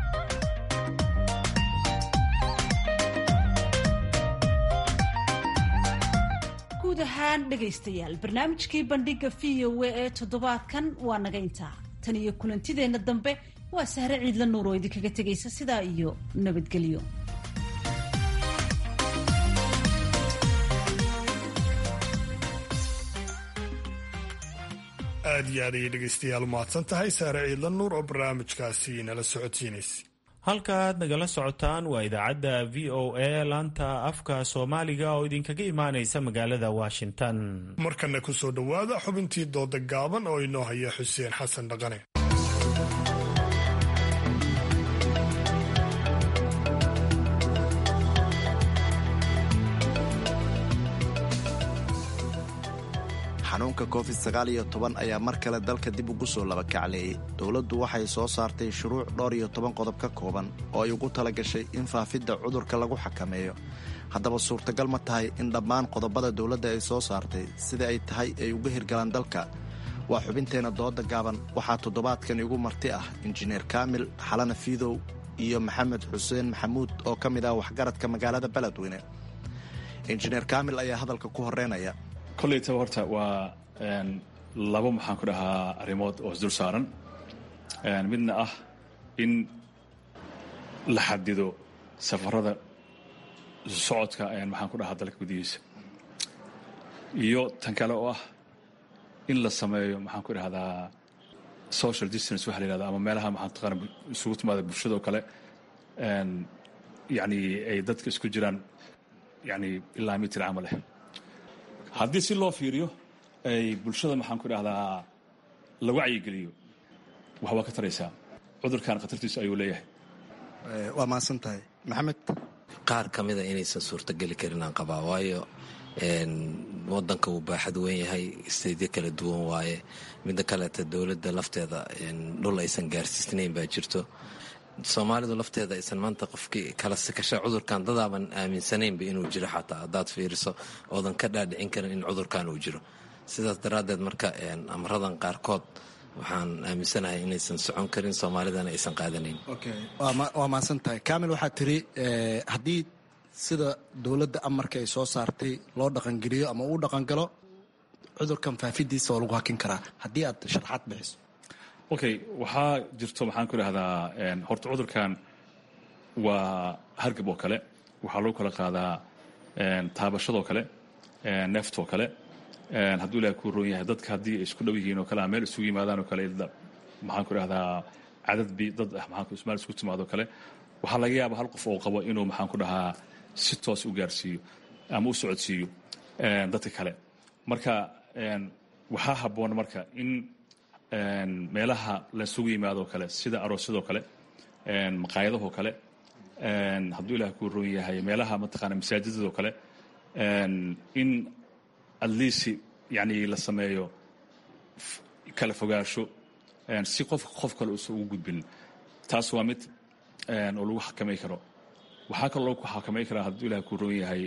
Speaker 4: guud ahaan dhegaystayaal barnaamijkii bandhiga V O A ee toddobaadkan waa naga intaa. Tan iyo kulantideenna dambe waa Sahre Ciidla Nuur oo idinkaga tegaysa sidaa iyo nabadgelyo.
Speaker 1: aad iyo aad ayay dhegaystayaal umahadsan tahay Sahre Ciidla Nuur oo barnaamijkaasi nala socodsiinaysa.
Speaker 2: halkaad nagala socotaan waa idaacadda V O A laanta afka Soomaaliga oo idinkaga imaanaysa magaalada Washington.
Speaker 1: markana ku soo dhawaada xubintii dooda gaaban oo inoo haya Xuseen Xasan Dhaqane.
Speaker 15: xanuunka covid sagaal iyo toban ayaa mar kale dalka dib ugu soo laba kacleeyey. dowladdu waxay soo saartay shuruuc dhowr iyo toban qodob ka kooban oo ay ugu tala gashay in faafidda cudurka lagu xakameeyo. haddaba suurtagal ma tahay in dhammaan qodobada dowladda ay soo saartay sida ay tahay ay uga hirgalaan dalka? waa xubinteenna dooda gaaban. waxaa toddobaadkan igu marti ah injineer kaamil xalana fiidow iyo maxamed xuseen maxamuud oo ka mid ah waxgaradka magaalada beledweyne. injineer kaamil ayaa hadalka ku horeynaya.
Speaker 16: koleyta horta waa labo maxaan ku dhahaa arrimood oo isdul saaran. midna ah in la xadido safarada socodka maxaan ku dhahaa dalka gudihiisa, iyo tan kale oo ah in la sameeyo maxaan ku dhahdaa social distance waxa la yidhahda, ama meelaha maxaan taqaana isugu timaada bulshada oo kale yani ay dadka isku jiraan yani ilaa mitir camal eh. haddii si loo fiiriyo ay bulshada maxaan ku dhahdaa la wacyigeliyo wax waa ka taraysaa. cudurkan khatartiisa ayuu leeyahay.
Speaker 15: waa mahadsan tahay maxamed.
Speaker 17: qaar ka mida inaysan suurtogeli karin aan qabaa, waayo wadanka uu baaxad weyn yahay, isteedyo kala duwan waaye. midda kaleeta dowladda lafteeda dhul aysan gaarsiisnayn baa jirto. soomaalidu lafteeda aysan maanta qofkii kala sikasha cudurkan dadaaban aaminsanaynba inuu jiro, xataa haddaad fiiriso oodan ka dhaadhicin karin in cudurkan uu jiro. sidaas daraaddeed marka amradan qaarkood waxaan aaminsanahay inaysan socon karin, soomaalidana aysan qaadanayn.
Speaker 15: waa mahadsan tahay kaamil. waxaad tiri haddii sida dowladda amarka ay soo saartay loo dhaqangeliyo ama uu dhaqangalo cudurkan faafidiisa oo lagu hakin karaa. haddii aad sharxaad bixiso.
Speaker 16: okay, waxaa jirto maxaan ku idhahdaa horta cudurkan waa hargab oo kale. waxaa lagu kala qaadaa taabashadoo kale, neeftoo kale. hadduu ilahay ku roon yahay dadka haddii ay isku dhow yihiin oo kale, meel isugu yimaadaan oo kale, maxaan ku idhahdaa cadad bi dad ah maxaan meel isugu timaado kale, waxaa laga yaaba hal qof oo qabo inuu maxaan ku dhahaa si toos u gaarsiiyo ama u socodsiiyo dadka kale. marka waxaa habboon marka in meelaha la isugu yimaadoo kale sida aroosyadoo kale maqaayadahoo kale hadduu ilaah kuu roon yahay meelaha mataqaana masaajidadoo kale in at least yani la sameeyo kala fogaansho si qofka qof kale uusan ugu gudbin taas waa mid oo lagu xakamay karo waxaa kaloo lagu xakamay karaa hadduu ilaah kuu roon yahay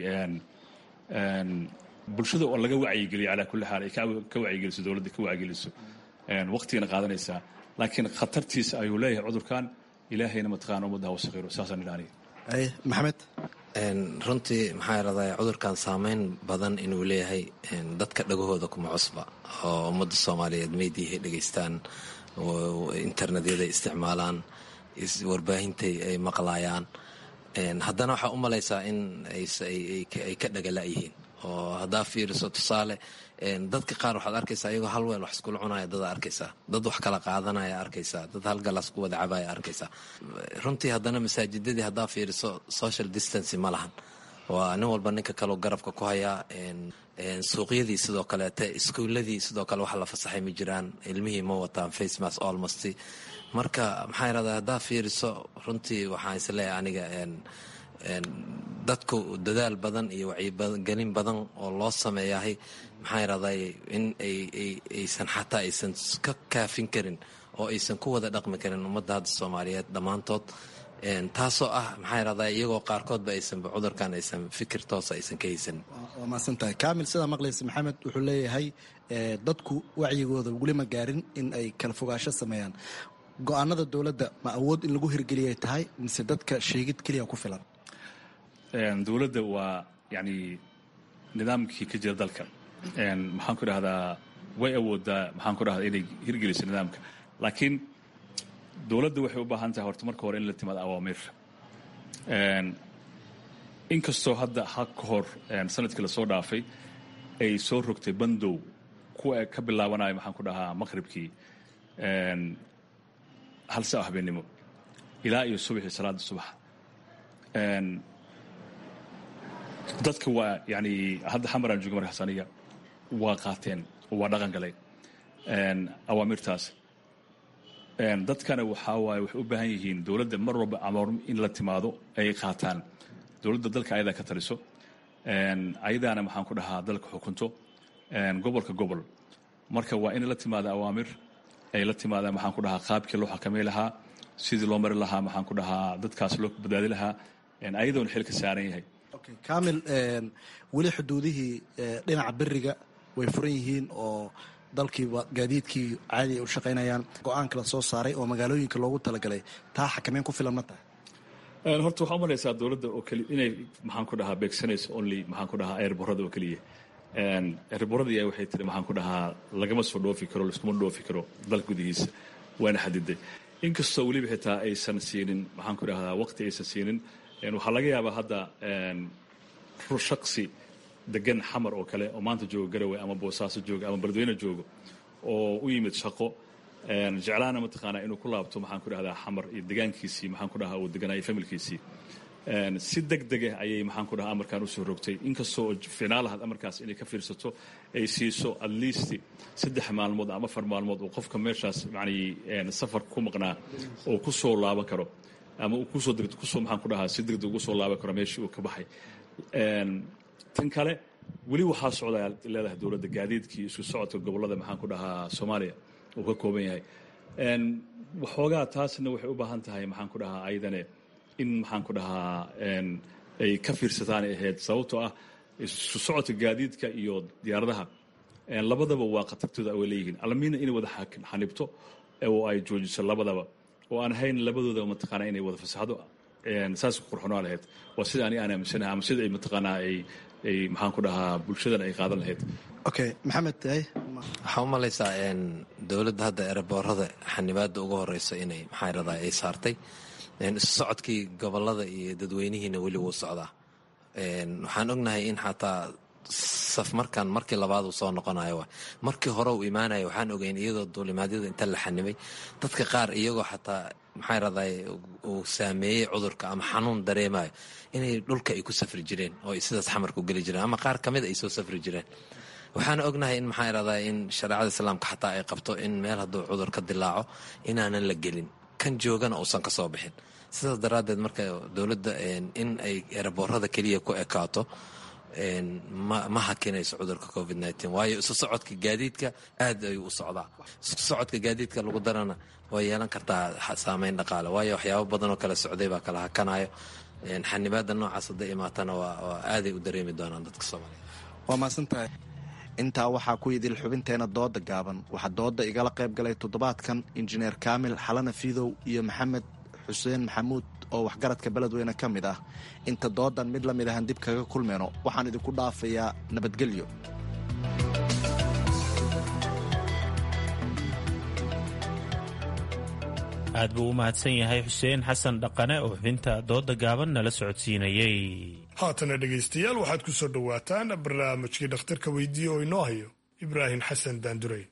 Speaker 16: bulshada oo laga wacyigeliyo calaa kulli xaal ay ka wacyigeliso dowladda ka wacyigeliso waqtigana qaadanaysaa laakiin khatartiisa ayuu leeyahay cudurkan ilaahayna mataqaana ummadda ha wasaqiro saasaan ilaaniya
Speaker 15: maxamed
Speaker 17: runtii maxaa yaradaa cudurkan saameyn badan inuu leeyahay dadka dhagahooda kuma cusba oo ummadda soomaaliyeed meediyahay dhegaystaan internetyada isticmaalaan warbaahintay ay maqlaayaan haddana waxaa u malaysaa in ay ka dhagala'yihiin oo haddaa fiiriso tusaale dadka qaar waxaad arkaysaa iyagoo hal weel wax iskula cunaya dada arkaysaa dad wax kala qaadanaya arkaysaa dad hal galas ku wada cabaya arkaysaa runtii haddana masaajidadii haddaa fiiriso social distance ma lahan waa nin walba ninka kaleo garabka ku hayaa suuqyadii sidoo kaleete iskuuladii sidoo kale wax la fasaxay ma jiraan ilmihii ma wataan face mask almost marka maxaa yaradaa haddaa fiiriso runtii waxaan isleeyahay aniga dadku dadaal badan iyo wacyigelin badan oo loo sameeyahay maxaa yaraday in aysan xataa aysan ka kaafin karin oo aysan ku wada dhaqmi karin ummadda hadda soomaaliyeed dhammaantood taasoo ah maxaa yaraday iyagoo qaarkoodba aysanba cudurkan aysan fikir toosa aysan ka haysan
Speaker 15: waa mahadsan tahay kaamil sidaa maqlaysa maxamed wuxuu leeyahay dadku wacyigooda weli ma gaarin in ay kala fogaasho sameeyaan go-aanada dowladda ma awood in lagu hirgeliyay tahay mise dadka sheegid keliya ku filan
Speaker 16: dowladda waa yani nidaamkii ka jira dalka maxaan ku dhahdaa way awoodaa maxaan ku dhahdaa inay hirgeliso nidaamka laakiin dowladda waxay u baahan tahay horta marka hore in la timaado awaamiir inkastoo hadda ha ka hor sanadkii lasoo dhaafay ay soo rogtay bandow kuwa ka bilaabanayo maxaan ku dhahaa maqribkii hal saa habeenimo ilaa iyo subaxii salaada subax dadka waa yani hadda xamaraan jooga markaas aniga waa qaateen oo waa dhaqan galeen awaamirtaas dadkana waxaa waaye waxay u baahan yihiin dowladda mar walba amoor in la timaado ay qaataan dowladda dalka ayadaa ka taliso ayadaana maxaan ku dhahaa dalka xukunto gobolka gobol marka waa in la timaado awaamir ay la timaadaan maxaan ku dhahaa qaabkii loo xakamay lahaa sidii loo mari lahaa maxaan ku dhahaa dadkaas loo badbaadi lahaa ayadoona xil ka saaran yahay
Speaker 15: kaamil weli xuduudihii dhinaca beriga way furan yihiin oo dalkiiba gaadiidkii caadi ay u shaqaynayaan go-aanka la soo saaray oo magaalooyinka loogu talagalay taa xakameyn ku filan ma tahay
Speaker 16: horta waxaa u malaysaa dowladda oo keli inay maxaan ku dhahaa beegsanayso only maxaan ku dhahaa eerborada oo keliya eerboradii waxay tiri maxaan ku dhahaa lagama soo dhoofi karo laiskuma dhoofi karo dalka gudihiisa waana xadiday inkastoo weliba xitaa aysan siinin maxaan ku dhahdaa waqti aysan siinin waxaa laga yaabaa hadda shaksi degan xamar oo kale oo maanta jooga garowe ama boosaaso jooga ama beledweyne joogo oo u yimid shaqo jeclaana mataqaanaa inuu ku laabto maxaan ku dhahdaa xamar iyo degaankiisii maxaan ku dhahaa uu deganaayo familkiisii si deg degah ayay maxaan ku dhahaa amarkaan usoo rogtay inkastoo ficnaa lahaad amarkaas inay ka fiirsato ay siiso at least saddex maalmood ama afar maalmood oo qofka meeshaas yani safar ku maqnaa oo ku soo laaban karo ama uu kusoo deg kusoo maxaan ku dhahaa si degdeg ugu soo laaban karo meeshii uu ka baxay tan kale weli waxaa socdaa leedahay dowladda gaadiidkii isku socodka gobollada maxaan ku dhahaa soomaaliya uu ka kooban yahay waxoogaa taasna waxay u baahan tahay maxaan ku dhahaa ayadane in maxaan ku dhahaa ay ka fiirsataan ay ahayd sababtoo ah isku socodka gaadiidka iyo diyaaradaha labadaba waa khatartooda ay leeyihiin alamiina inay wada xanibto oo ay joojiso labadaba oo aan ahayn labadooda mataqaanaa inay wada fasaxdo saas qurxunaa lahayd waa sida ani aan aaminsanahay ama sida ay mataqaanaa ay ay maxaan ku dhahaa bulshadan ay qaadan lahayd
Speaker 15: okay maxamed
Speaker 17: waxaa u malaysaa dowladda hadda ereborada xanibaada ugu horeysa inay maxaa yaradaa ay saartay isu socodkii gobolada iyo dadweynihiina weli wuu socdaa waxaan ognahay in xataa saf markaan markii labaad uu soo noqonayo wa markii hore uu imaanayo waxaan ogeyn iyadoo duulimaadyada inta la xanibay dadka qaar iyagoo xataa maxaa yaraday uu saameeyey cudurka ama xanuun dareemayo inay dhulka ay ku safri jireen oo sidaas xamarku geli jireen ama qaar kamid ay soo safri jireen waxaan ognahay in maxaa iradaa in shareecada islaamka xataa ay qabto in meel hadduu cudur ka dilaaco inaanan la gelin kan joogana uusan ka soo bixin. sidaas daraaddeed marka dowladda in ay eraboorada keliya ku ekaato ma hakinayso cudurka covid nteen waayo isu socodka gaadiidka aad ayuu u socdaa. isu socodka gaadiidka lagu darana way yeelan kartaa saameyn dhaqaale waayo waxyaabo badanoo kala socday baa kala hakanayo. xanibaada noocaas hadday imaatana waa aaday u dareemi doonaan dadka soomaaliya.
Speaker 15: waa mahadsantahay. intaa waxaa ku yidil xubinteena dooda gaaban. waxaa dooda igala qayb galay toddobaadkan injineer kaamil xalana fiidow iyo maxamed xuseen maxamuud oo waxgaradka beledweyne ka mid ah. inta doodan mid la mid ahan dib kaga kulmeyno waxaan idinku dhaafayaa nabadgelyo.
Speaker 2: aad buu u mahadsan yahay xuseen xasan dhaqane oo xubinta dooda gaaban nala socodsiinayey.
Speaker 1: haatana dhegaystayaal waxaad ku soo dhowaataan barnaamijkii dhakhtarka weydiiye oo inoo hayo ibraahim xasan daandurey.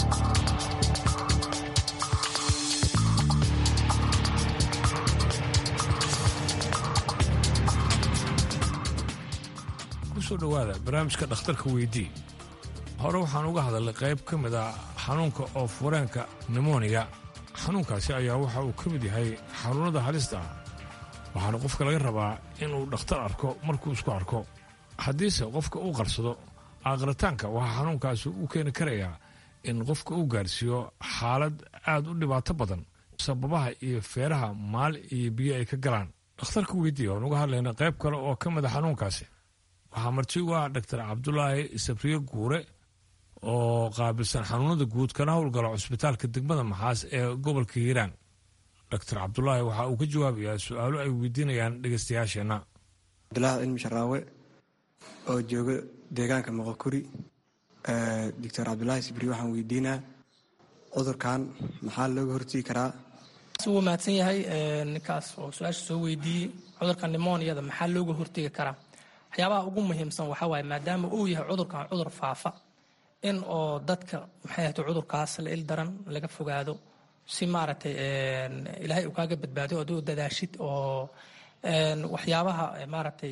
Speaker 18: kusoo dhowaada barnaamijka dhakhtarka weydii. hore waxaan uga hadalnay qayb ka mid ah xanuunka oof-wareenka nimoniga. xanuunkaasi ayaa waxa uu ka mid yahay xanuunada halista ah waxaana qofka laga rabaa inuu dhakhtar arko markuu isku arko. haddiise qofka uu qarsado aqritaanka waxaa xanuunkaasi u keeni karayaa in qofka uu gaarsiiyo xaalad aad u dhibaato badan. sababaha iyo feeraha maal iyo biyo ay ka galaan. dhakhtarka weydiiya oon uga hadlayna qayb kale oo ka mid a xanuunkaasi. waxaa marti u ah dhaktar cabdulaahi sabriye guure oo qaabilsan xanuunada guud kana howlgala cusbitaalka degmada maxaas ee gobolka hiiraan. doctor cabdulaahi waxa uu ka jawaabayaa su-aalo ay weydiinayaan dhegaystayaasheenna.
Speaker 19: cabdulaahi cilmi sharaawe oo jooga deegaanka moqokuri. doctor cabdulaahi sabriye waxaan weydiinaa cudurkan maxaa looga hortegi karaa?
Speaker 20: wuu mahadsan yahay ninkaas oo su-aasha soo weydiiyey. cudurka nimoniyada maxaa looga hortegi karaa? waxyaabaha ugu muhiimsan waxaa waaye maadaama uu yahay cudurkan cudur faafa in oo dadka maxay ahayto cudurkaas la il daran laga fogaado si maaragtay ilaahay uu kaaga badbaadiyo aduu dadaashid oo waxyaabaha maaragtay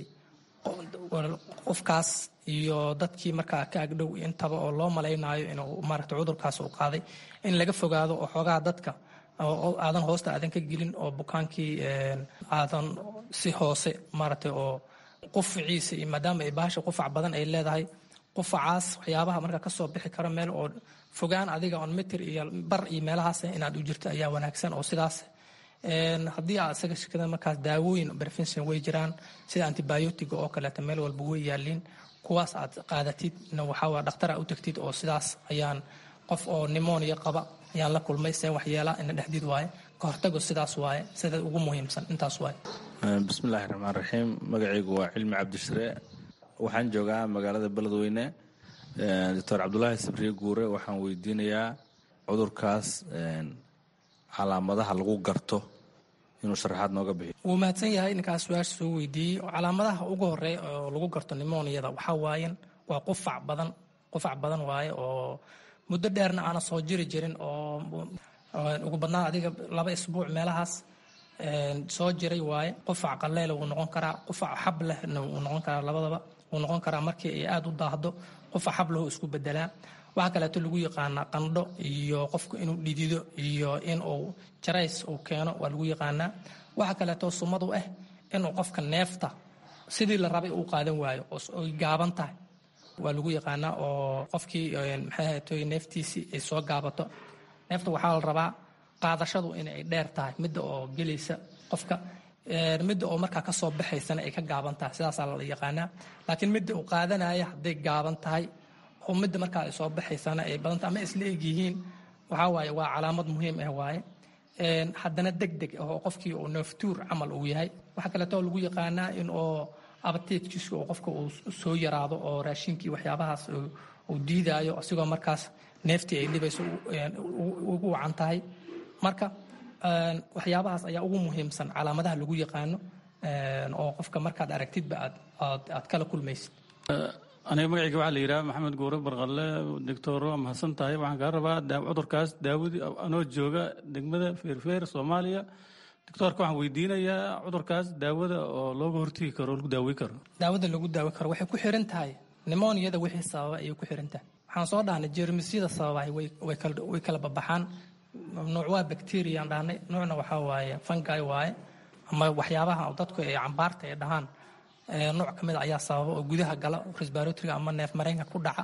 Speaker 20: qofkaas iyo dadkii markaa ka agdhow intaba oo loo malaynaayo inuu maaragtay cudurkaas uu qaaday in laga fogaado oo xoogaha dadka oo aadan hoosta aadan ka gelin oo bukaankii aadan si hoose maaragtay oo qufaciisa iyo maadaama ay bahasha qufac badan ay leedahay qufacaas waxyaabaha markaa ka soo bixi kara meel oo fogaan adiga on mitir iyo bar iyo meelahaas inaad u jirto ayaa wanaagsan oo sidaas haddii aad isaga shikada markaas daawooyin prevention way jiraan sida antibiotic oo kaleeto meel walba way yaaliin kuwaas aad qaadatid waxaa waa dhakhtar aad u tagtid oo sidaas ayaan qof oo pneumonia qaba ayaan la kulmay see waxyeelaa ina dhexdid waaye ka hortago sidaas waaye sida ugu muhiimsan intaas waaye.
Speaker 7: bismillaahi raxmaan raxiim. magacaygu waa cilmi cabdishire waxaan joogaa magaalada beledweyne. doctor cabdulaahi sabriye guure waxaan weydiinayaa cudurkaas calaamadaha lagu garto inuu sharaxaad nooga bixiyo.
Speaker 20: wuu mahadsan yahay ninkaas su-aasha soo weydiiyey. calaamadaha ugu horeeya oo lagu garto nimoniyada waxaa waayen waa qufac badan qufac badan waaye oo muddo dheerna aana soo jiri jirin oo ugu badnaan adiga laba isbuuc meelahaas soo jiray waaye. qufac qaleyla wuu noqon karaa, qufac xab lehna wuu noqon karaa, labadaba wuu noqon karaa. markii ay aada u daahdo qufac xab lahu isku bedelaa. waxaa kaleeto lagu yaqaanaa qandho iyo qofku inuu dhidido iyo inuu jarays uu keeno waa lagu yaqaanaa. waxaa kaleeto sumadu ah inuu qofka neefta sidii la rabay uu qaadan waayo ooy gaaban tahay waa lagu yaqaanaa. oo qofkii maxay ahayd neeftiisii ay soo gaabato. neefta waxaa la rabaa qaadashadu inay dheer tahay midda oo gelaysa qofka, midda oo markaa kasoo baxaysana ay ka gaaban tahay sidaasaa la yaqaanaa. laakiin midda uu qaadanaya hadday gaaban tahay oo midda markaa ay soo baxaysana ay badan tahay ama isla eg yihiin waxaa waaye waa calaamad muhiim ah waaye. haddana deg deg oo qofkii uu neeftuur camal uu yahay. waxaa kaleeto lagu yaqaanaa in oo abteedkiisu oo qofka uu soo yaraado oo raashinkii waxyaabahaas uu diidaayo asigoo markaas neeftii ay dhibayso ugu wacan tahay. marka waxyaabahaas ayaa ugu muhiimsan calaamadaha lagu yaqaano oo qofka markaad aragtidba aad kala kulmaysid.
Speaker 21: aniga magacayga waxaa la yidhaha maxamed guure barqalle. doctor waa mahadsan tahay. waxaan kaa rabaa cudurkaas daawadii anoo jooga degmada feerfeer soomaaliya. doctoorka waxaan weydiinayaa cudurkaas daawada oo looga hortegi karo o lagu daaweyn karo.
Speaker 20: daawada lagu daaweyn karo waxay ku xiran tahay nimoniyada wixii sababa ayay ku xirantahay waxaan soo dhahnay jeermisyada sababay way kala babaxaan nooc waa bacteria aan dhahnay noocna waxaa waaye fungi waaye ama waxyaabaha dadku ay cambaarta ay dhahaan nooc ka mid ayaa sababa oo gudaha gala respiratory ama neef mareenka ku dhaca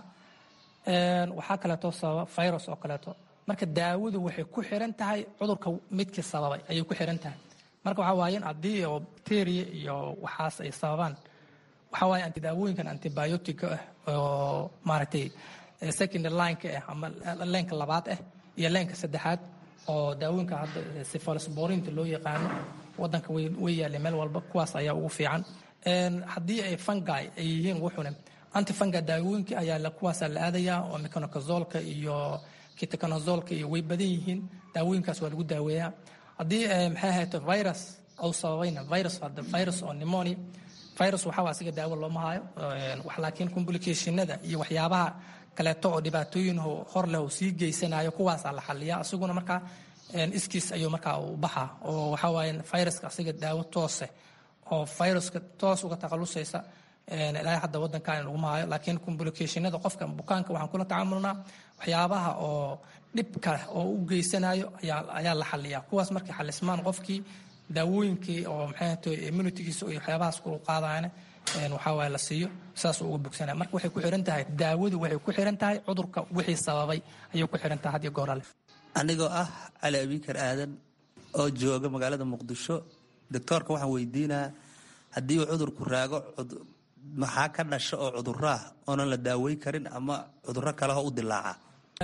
Speaker 20: waxaa kaleeto sababa virus oo kaleeto marka daawadu waxay ku xiran tahay cudurka midkii sababay ayay ku xiran tahay marka waxaa waaye in haddii oo bacteria iyo waxaas ay sababaan waxaa waaye antidaawooyinkan antibiotic ah oo maaragtay second line-ka ah ama leenka labaad ah iyo leenka saddexaad oo daawooyinka hadda cephalosporinta loo yaqaano wadanka way yaaleen meel walba kuwaas ayaa ugu fiican haddii ay fungi ay yihiin wuxuna antifungi daawooyinka ayaa kuwaasa la aadayaa oo mecanocazoolka iyo kitaconazolka iyo way badan yihiin daawooyinkaas waa lagu daaweeyaa haddii maxay ahayd virus au sababayna virus hadda virus oo pneumonia virus waxaa asiga daawo looma hayo wax laakiin complicationada iyo waxyaabaha kaleeto oo dhibaatooyin hor leh oo sii geysanayo kuwaasaa la xaliyaa asiguna markaa iskiis ayuu markaa u baxaa oo waxaa waaye viruska asiga daawo toose oo viruska toos uga takhalusaysa ilaa hadda wadankan laguma hayo laakiin complicationada qofka bukaanka waxaan kula tacaamulnaa waxyaabaha oo dhibka oo u geysanayo ayaa la xaliyaa kuwaas markay xalismaan qofkii daawooyinkii oo maxay tahay immunitygiisa iyo waxyaabahaas ku qaadayana waxaa waaye la siiyo saas uu uga bogsanaya marka waxay ku xiran tahay daawadu waxay ku xiran tahay cudurka wixii sababay ayay ku xiran tahay had iyo goor ale
Speaker 3: anigoo ah cali abikar aadan oo jooga magaalada muqdisho doctoorka waxaan weydiinaa haddii uu cudurku raago maxaa ka dhasha oo cudurraa oonan la daaweyn karin ama cudurro kale oo u dilaaca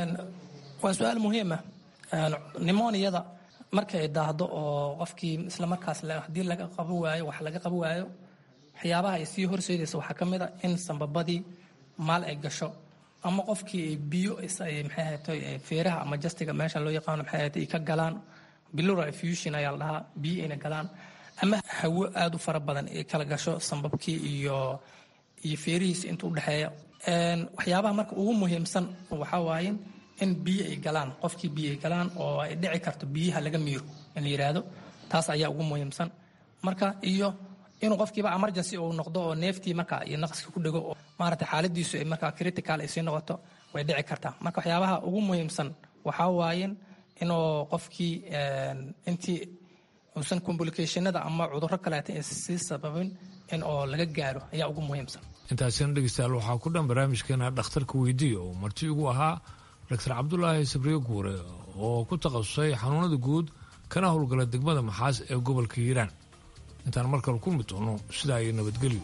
Speaker 20: waa su-aal muhiim ah nimoniyada markay ay daahdo oo qofkii isla markaas haddii laga qabo waayo wax laga qabo waayo waxyaabaha ay sii horseedaysa waxaa ka mid a in sambabadii maal ay gasho ama qofkii ay biyo maxay ahatay feeraha ama jastiga meesha loo yaqaano maxay ahatay ka galaan billural effusion ayaa la dhahaa biyo ayna galaan ama hawo aada u fara badan ay kala gasho sambabkii iyo iyo feerihiisa inta u dhexeeya waxyaabaha marka ugu muhiimsan waxaa waaye in biyo ay galaan qofkii biyo ay galaan oo ay dhici karto biyaha laga miiro in la yidhaahdo taas ayaa ugu muhiimsan marka iyo inuu qofkiiba emergency uu noqdo oo neeftii markaa iyo naqska ku dhego oo maaragtay xaaladiisu ay markaa critical ay sii noqoto way dhici kartaa marka waxyaabaha ugu muhiimsan waxaa waaye inuu qofkii intii uusan complicationada ama cudurro kaleeta ay sii sababin in oo laga gaaro ayaa ugu muhiimsan
Speaker 18: intaasina dhegeystayaal waxaa ku dhan barnaamijkeena dhakhtarka weydiiya oo marti ugu ahaa doctor cabdulaahi sabriye guure oo ku takhasusay xanuunada guud kana howlgala degmada maxaas ee gobolka hiiraan intaan mar kale ku mid doono sidaa iyo nabadgelyo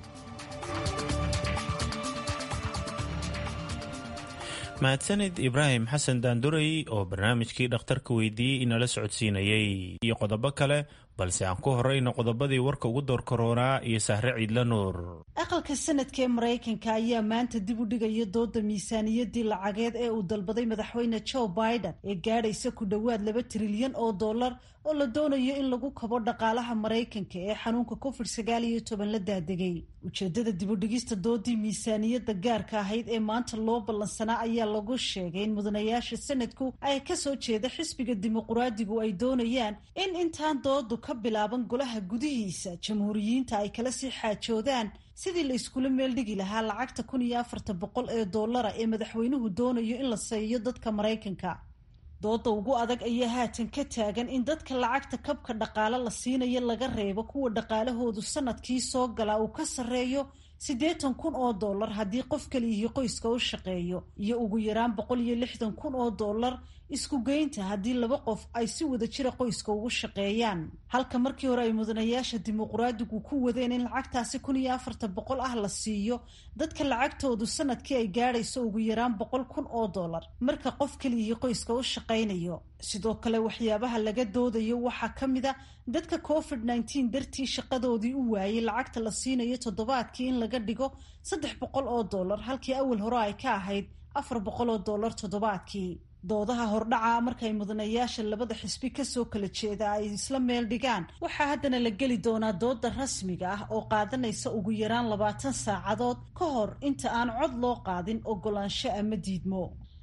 Speaker 2: mahadsanid ibraahim xasan daanduray oo barnaamijkii dhakhtarka weydiiyey inala socodsiinayey iyo qodobo kale balse aan ku horeyno qodobadii warka ugu door koroonaa iyo sahre ciidla nuur
Speaker 4: aqalka sanadka ee maraykanka ayaa maanta dib u dhigaya dooda miisaaniyadii lacageed ee uu dalbaday madaxweyne joe biden ee gaadhaysa ku dhowaad laba trilyan oo dollar oo la doonayo in lagu kabo dhaqaalaha maraykanka ee xanuunka covid sagaal iyo toban la daadegay ujeedada dib u dhigista doodii miisaaniyadda gaarka ahayd ee maanta loo ballansanaa ayaa lagu sheegay in mudanayaasha sanadku ay kasoo jeeda xisbiga dimuquraadigu ay doonayaan in intaan doodu ka bilaaban golaha gudihiisa jamhuuriyiinta ay kala sii xaajoodaan sidii la iskula meeldhigi lahaa lacagta kun iyo afartan boqol ee dollara ee madaxweynuhu doonayo in la siiyo dadka maraykanka dooda ugu adag ayaa haatan ka taagan in dadka lacagta kabka dhaqaale la siinayo laga reebo kuwa dhaqaalahoodu sanadkii soo galaa uu ka sarreeyo siddeetan kun oo dollar haddii qof kaliyihii qoyska u shaqeeyo iyo ugu yaraan boqol iyo lixdan kun oo dollar isku geynta haddii laba qof ay si wada jira qoyska ugu shaqeeyaan halka markii hore ay mudanayaasha dimuquraadigu ku wadeen in lacagtaasi kun iyo afartan boqol ah la siiyo dadka lacagtoodu sanadkii ay gaadhayso ugu yaraan boqol kun oo dollar marka qof kaliyihii qoyska u shaqaynayo sidoo kale waxyaabaha laga doodayo waxaa ka mid a dadka covid nineteen dartii shaqadoodii u waayey lacagta la siinayo toddobaadkii in laga dhigo saddex boqol oo dollar halkii awal hore ay ka ahayd afar boqol oo dollar toddobaadkii doodaha hordhaca markay mudanayaasha labada xisbi kasoo kala jeeda ay isla meel dhigaan waxaa haddana la geli doonaa dooda rasmiga ah oo qaadanaysa ugu yaraan labaatan saacadood ka hor inta aan cod loo qaadin ogolaansho ama diidmo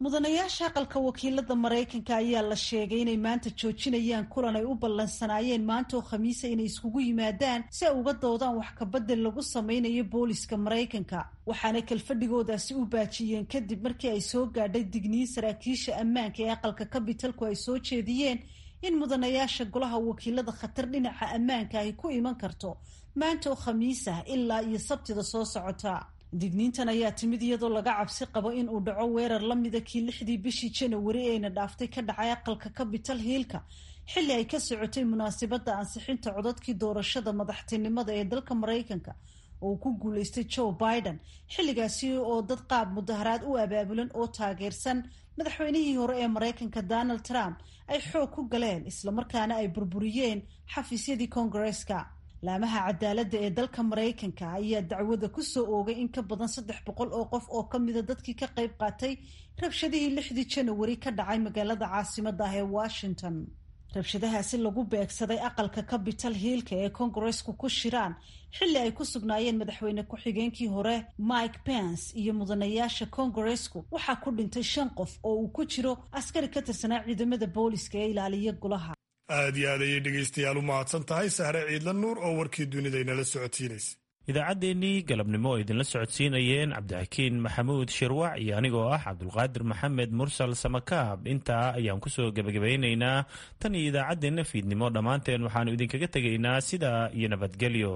Speaker 4: mudanayaasha aqalka wakiilada maraykanka ayaa la sheegay inay maanta joojinayaan kulan ay u ballansanaayeen maanta oo khamiisa inay iskugu yimaadaan si ay uga doodaan wax kabedel lagu sameynayo booliska maraykanka waxaana kalfadhigoodaasi u baajiyeen kadib markii ay soo gaadhay digniin saraakiisha ammaanka ee aqalka kabitalku ay soo jeediyeen in mudanayaasha golaha wakiilada khatar dhinaca ammaanka ay ku iman karto maanta oo khamiis ah ilaa iyo sabtida soo socota. digniintan ayaa timid iyadoo laga cabsi qabo in uu dhaco weerar la mida kii lixdii bishii janawari eena dhaaftay ka dhacay aqalka capital hillka xilli ay ka socotay munaasabadda ansixinta codadkii doorashada madaxtinimada ee dalka maraykanka oo ku guuleystay Joe Biden xilligaasi oo dad qaab mudaharaad u abaabulan oo taageersan madaxweynihii hore ee maraykanka Donald Trump ay xoog ku galeen islamarkaana ay burburiyeen xafiisyadii Congress-ka. laamaha cadaaladda ee dalka maraykanka ayaa dacwada ku soo oogay in ka badan saddex boqol oo qof oo ka mida dadkii ka qayb qaatay rabshadihii lixdii janawari ka dhacay magaalada caasimadda ah ee Washington. rabshadahaasi lagu beegsaday aqalka capital hillka ee Congressku ku shiraan xilli ay ku sugnaayeen madaxweyne ku-xigeenkii hore Mike Pence iyo mudanayaasha Congressku waxaa ku dhintay shan qof oo uu ku jiro askari ka tirsanaa ciidamada booliska ee ilaaliya golaha.
Speaker 1: aad iyo aad ayay dhegaystayaal u mahadsan tahay Sahre Ciidla Nuur oo warkii dunida inala socodsiinaysa.
Speaker 2: idaacaddeenii galabnimo oo idinla socodsiinayeen cabdixakiin maxamuud shirwac iyo anigoo ah cabdulqaadir maxamed mursal samakaab intaa ayaan kusoo gebagabaynaynaa tan iyo idaacaddeenna fiidnimo dhammaanteen waxaanu idinkaga tegaynaa sidaa iyo nabadgelyo.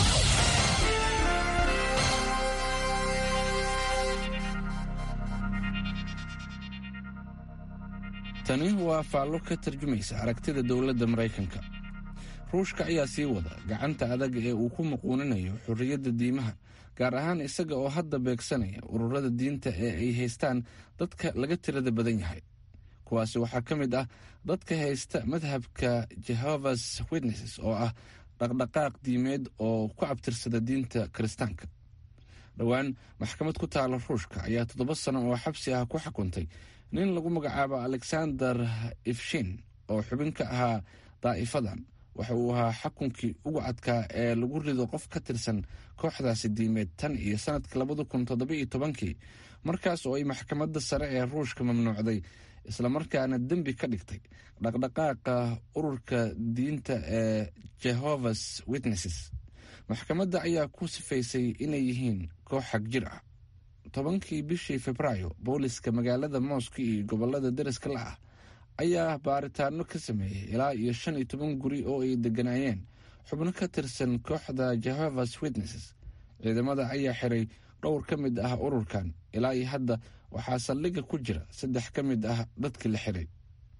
Speaker 5: tani waa faallo ka tarjumaysa aragtida dowladda maraykanka. ruushka ayaa sii wada gacanta adag ee uu ku muquuninayo xorriyadda diimaha, gaar ahaan isaga oo hadda beegsanaya ururada diinta ee ay haystaan dadka laga tirada badan yahay. kuwaasi waxaa ka mid ah dadka haysta madhabka Jehovah's Witnesses oo ah dhaqdhaqaaq diimeed oo ku abtirsada diinta kiristaanka. dhowaan maxkamad ku taala ruushka ayaa toddoba sano oo xabsi ah ku xukuntay nin lagu magacaabo Alexander Ifshin oo xubin ka ahaa daa'ifadan. waxa uu ahaa xukunkii ugu adkaa ee lagu rido qof ka tirsan kooxdaasi diimeed tan iyo sanadka labada kun toddoba iyo tobankii, markaas oo ay maxkamadda sare ee ruushka mamnuucday islamarkaana dembi ka dhigtay dhaqdhaqaaqa ururka diinta ee Jehovah's Witnesses. maxkamadda ayaa ku sifaysay inay yihiin koox xag jir ah. tobankii bishii Febraayo booliska magaalada Moscow iyo gobolada deriska la ah ayaa baaritaano ka sameeyey ilaa iyo shan iyo toban guri oo ay deganaayeen xubno ka tirsan kooxda Jehovah's Witnesses. ciidamada ayaa xiray dhowr ka mid ah ururkan. ilaa iyo hadda waxaa saldhigga ku jira saddex ka mid ah dadkii la xiray.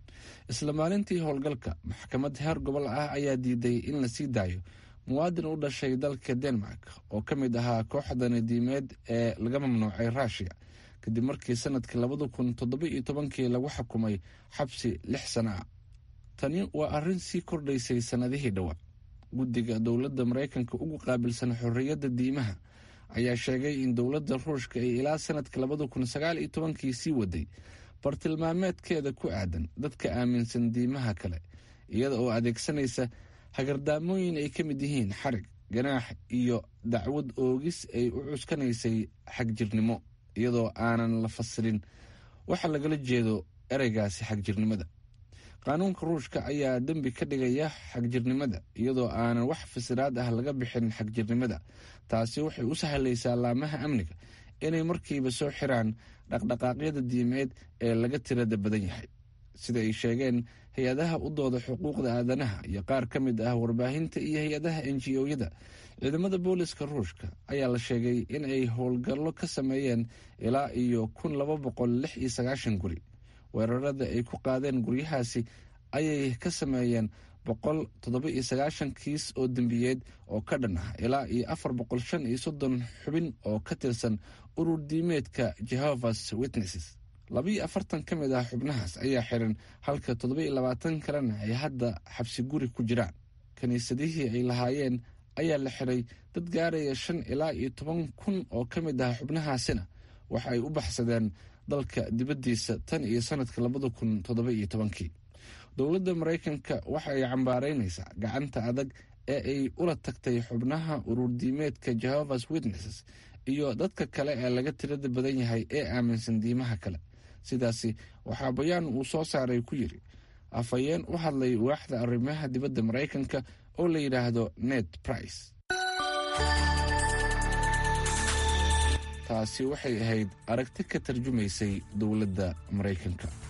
Speaker 5: isla maalintii howlgalka maxkamad heer gobol ah ayaa diiday in la sii daayo muwaadin u dhashay dalka Denmark oo ka mid ahaa kooxdan diimeed ee laga mamnuucay Russia kadib markii sanadkii labada kun toddoba iyo tobankii lagu xukumay xabsi lix sano ah. tani waa arrin sii kordhaysay sanadihii dhowaa. guddiga dowladda maraykanka ugu qaabilsan xorriyadda diimaha ayaa sheegay in dowladda ruushka ay ilaa sanadka labada kun sagaal iyo tobankii sii waday bartilmaameedkeeda ku aadan dadka aaminsan diimaha kale, iyada oo adeegsanaysa hagardaamooyin ay ka mid yihiin xarig, ganaax iyo dacwad oogis ay u cuskanaysay xagjirnimo, iyadoo aanan la fasirin waxa lagala jeedo ereygaasi xagjirnimada. qaanuunka ruushka ayaa dembi ka dhigaya xagjirnimada iyadoo aanan wax fasiraad ah laga bixin xagjirnimada. taasi waxay u sahlaysaa laamaha amniga inay markiiba soo xiraan dhaqdhaqaaqyada diimeed ee laga tirada badan yahay. sida ay sheegeen hay-adaha u dooda xuquuqda aadanaha iyo qaar ka mid ah warbaahinta iyo hay-adaha N G O-yada, ciidamada booliska ruushka ayaa la sheegay in ay howlgallo ka sameeyeen ilaa iyo kun laba boqol lix iyo sagaashan guri. weerarada ay ku qaadeen guryahaasi ayay ka sameeyeen boqol toddoba iyo sagaashan kiis oo dembiyeed oo ka dhan ah ilaa iyo afar boqol shan iyo soddon xubin oo ka tirsan urur diimeedka Jehovah's Witnesses. laba iyo afartan ka mid ah xubnahaas ayaa xiran halka toddoba iyo labaatan kalena ay hadda xabsi guri ku jiraan. kiniisadihii ay lahaayeen ayaa la xiray. dad gaaraya shan ilaa iyo toban kun oo ka mid ah xubnahaasina waxa ay u baxsadeen dalka dibaddiisa tan iyo sanadka labada kun toddoba iyo tobankii. dowladda maraykanka waxa ay cambaaraynaysaa gacanta adag ee ay ula tagtay xubnaha urur diimeedka Jehovah's Witnesses iyo dadka kale ee laga tirada badan yahay ee aaminsan diimaha kale. sidaasi waxaa bayaan uu soo saaray ku yidhi afhayeen u hadlay waaxda arrimaha dibadda maraykanka oo la yidhaahdo ned price. taasi waxay ahayd aragti ka tarjumaysay dowladda maraykanka.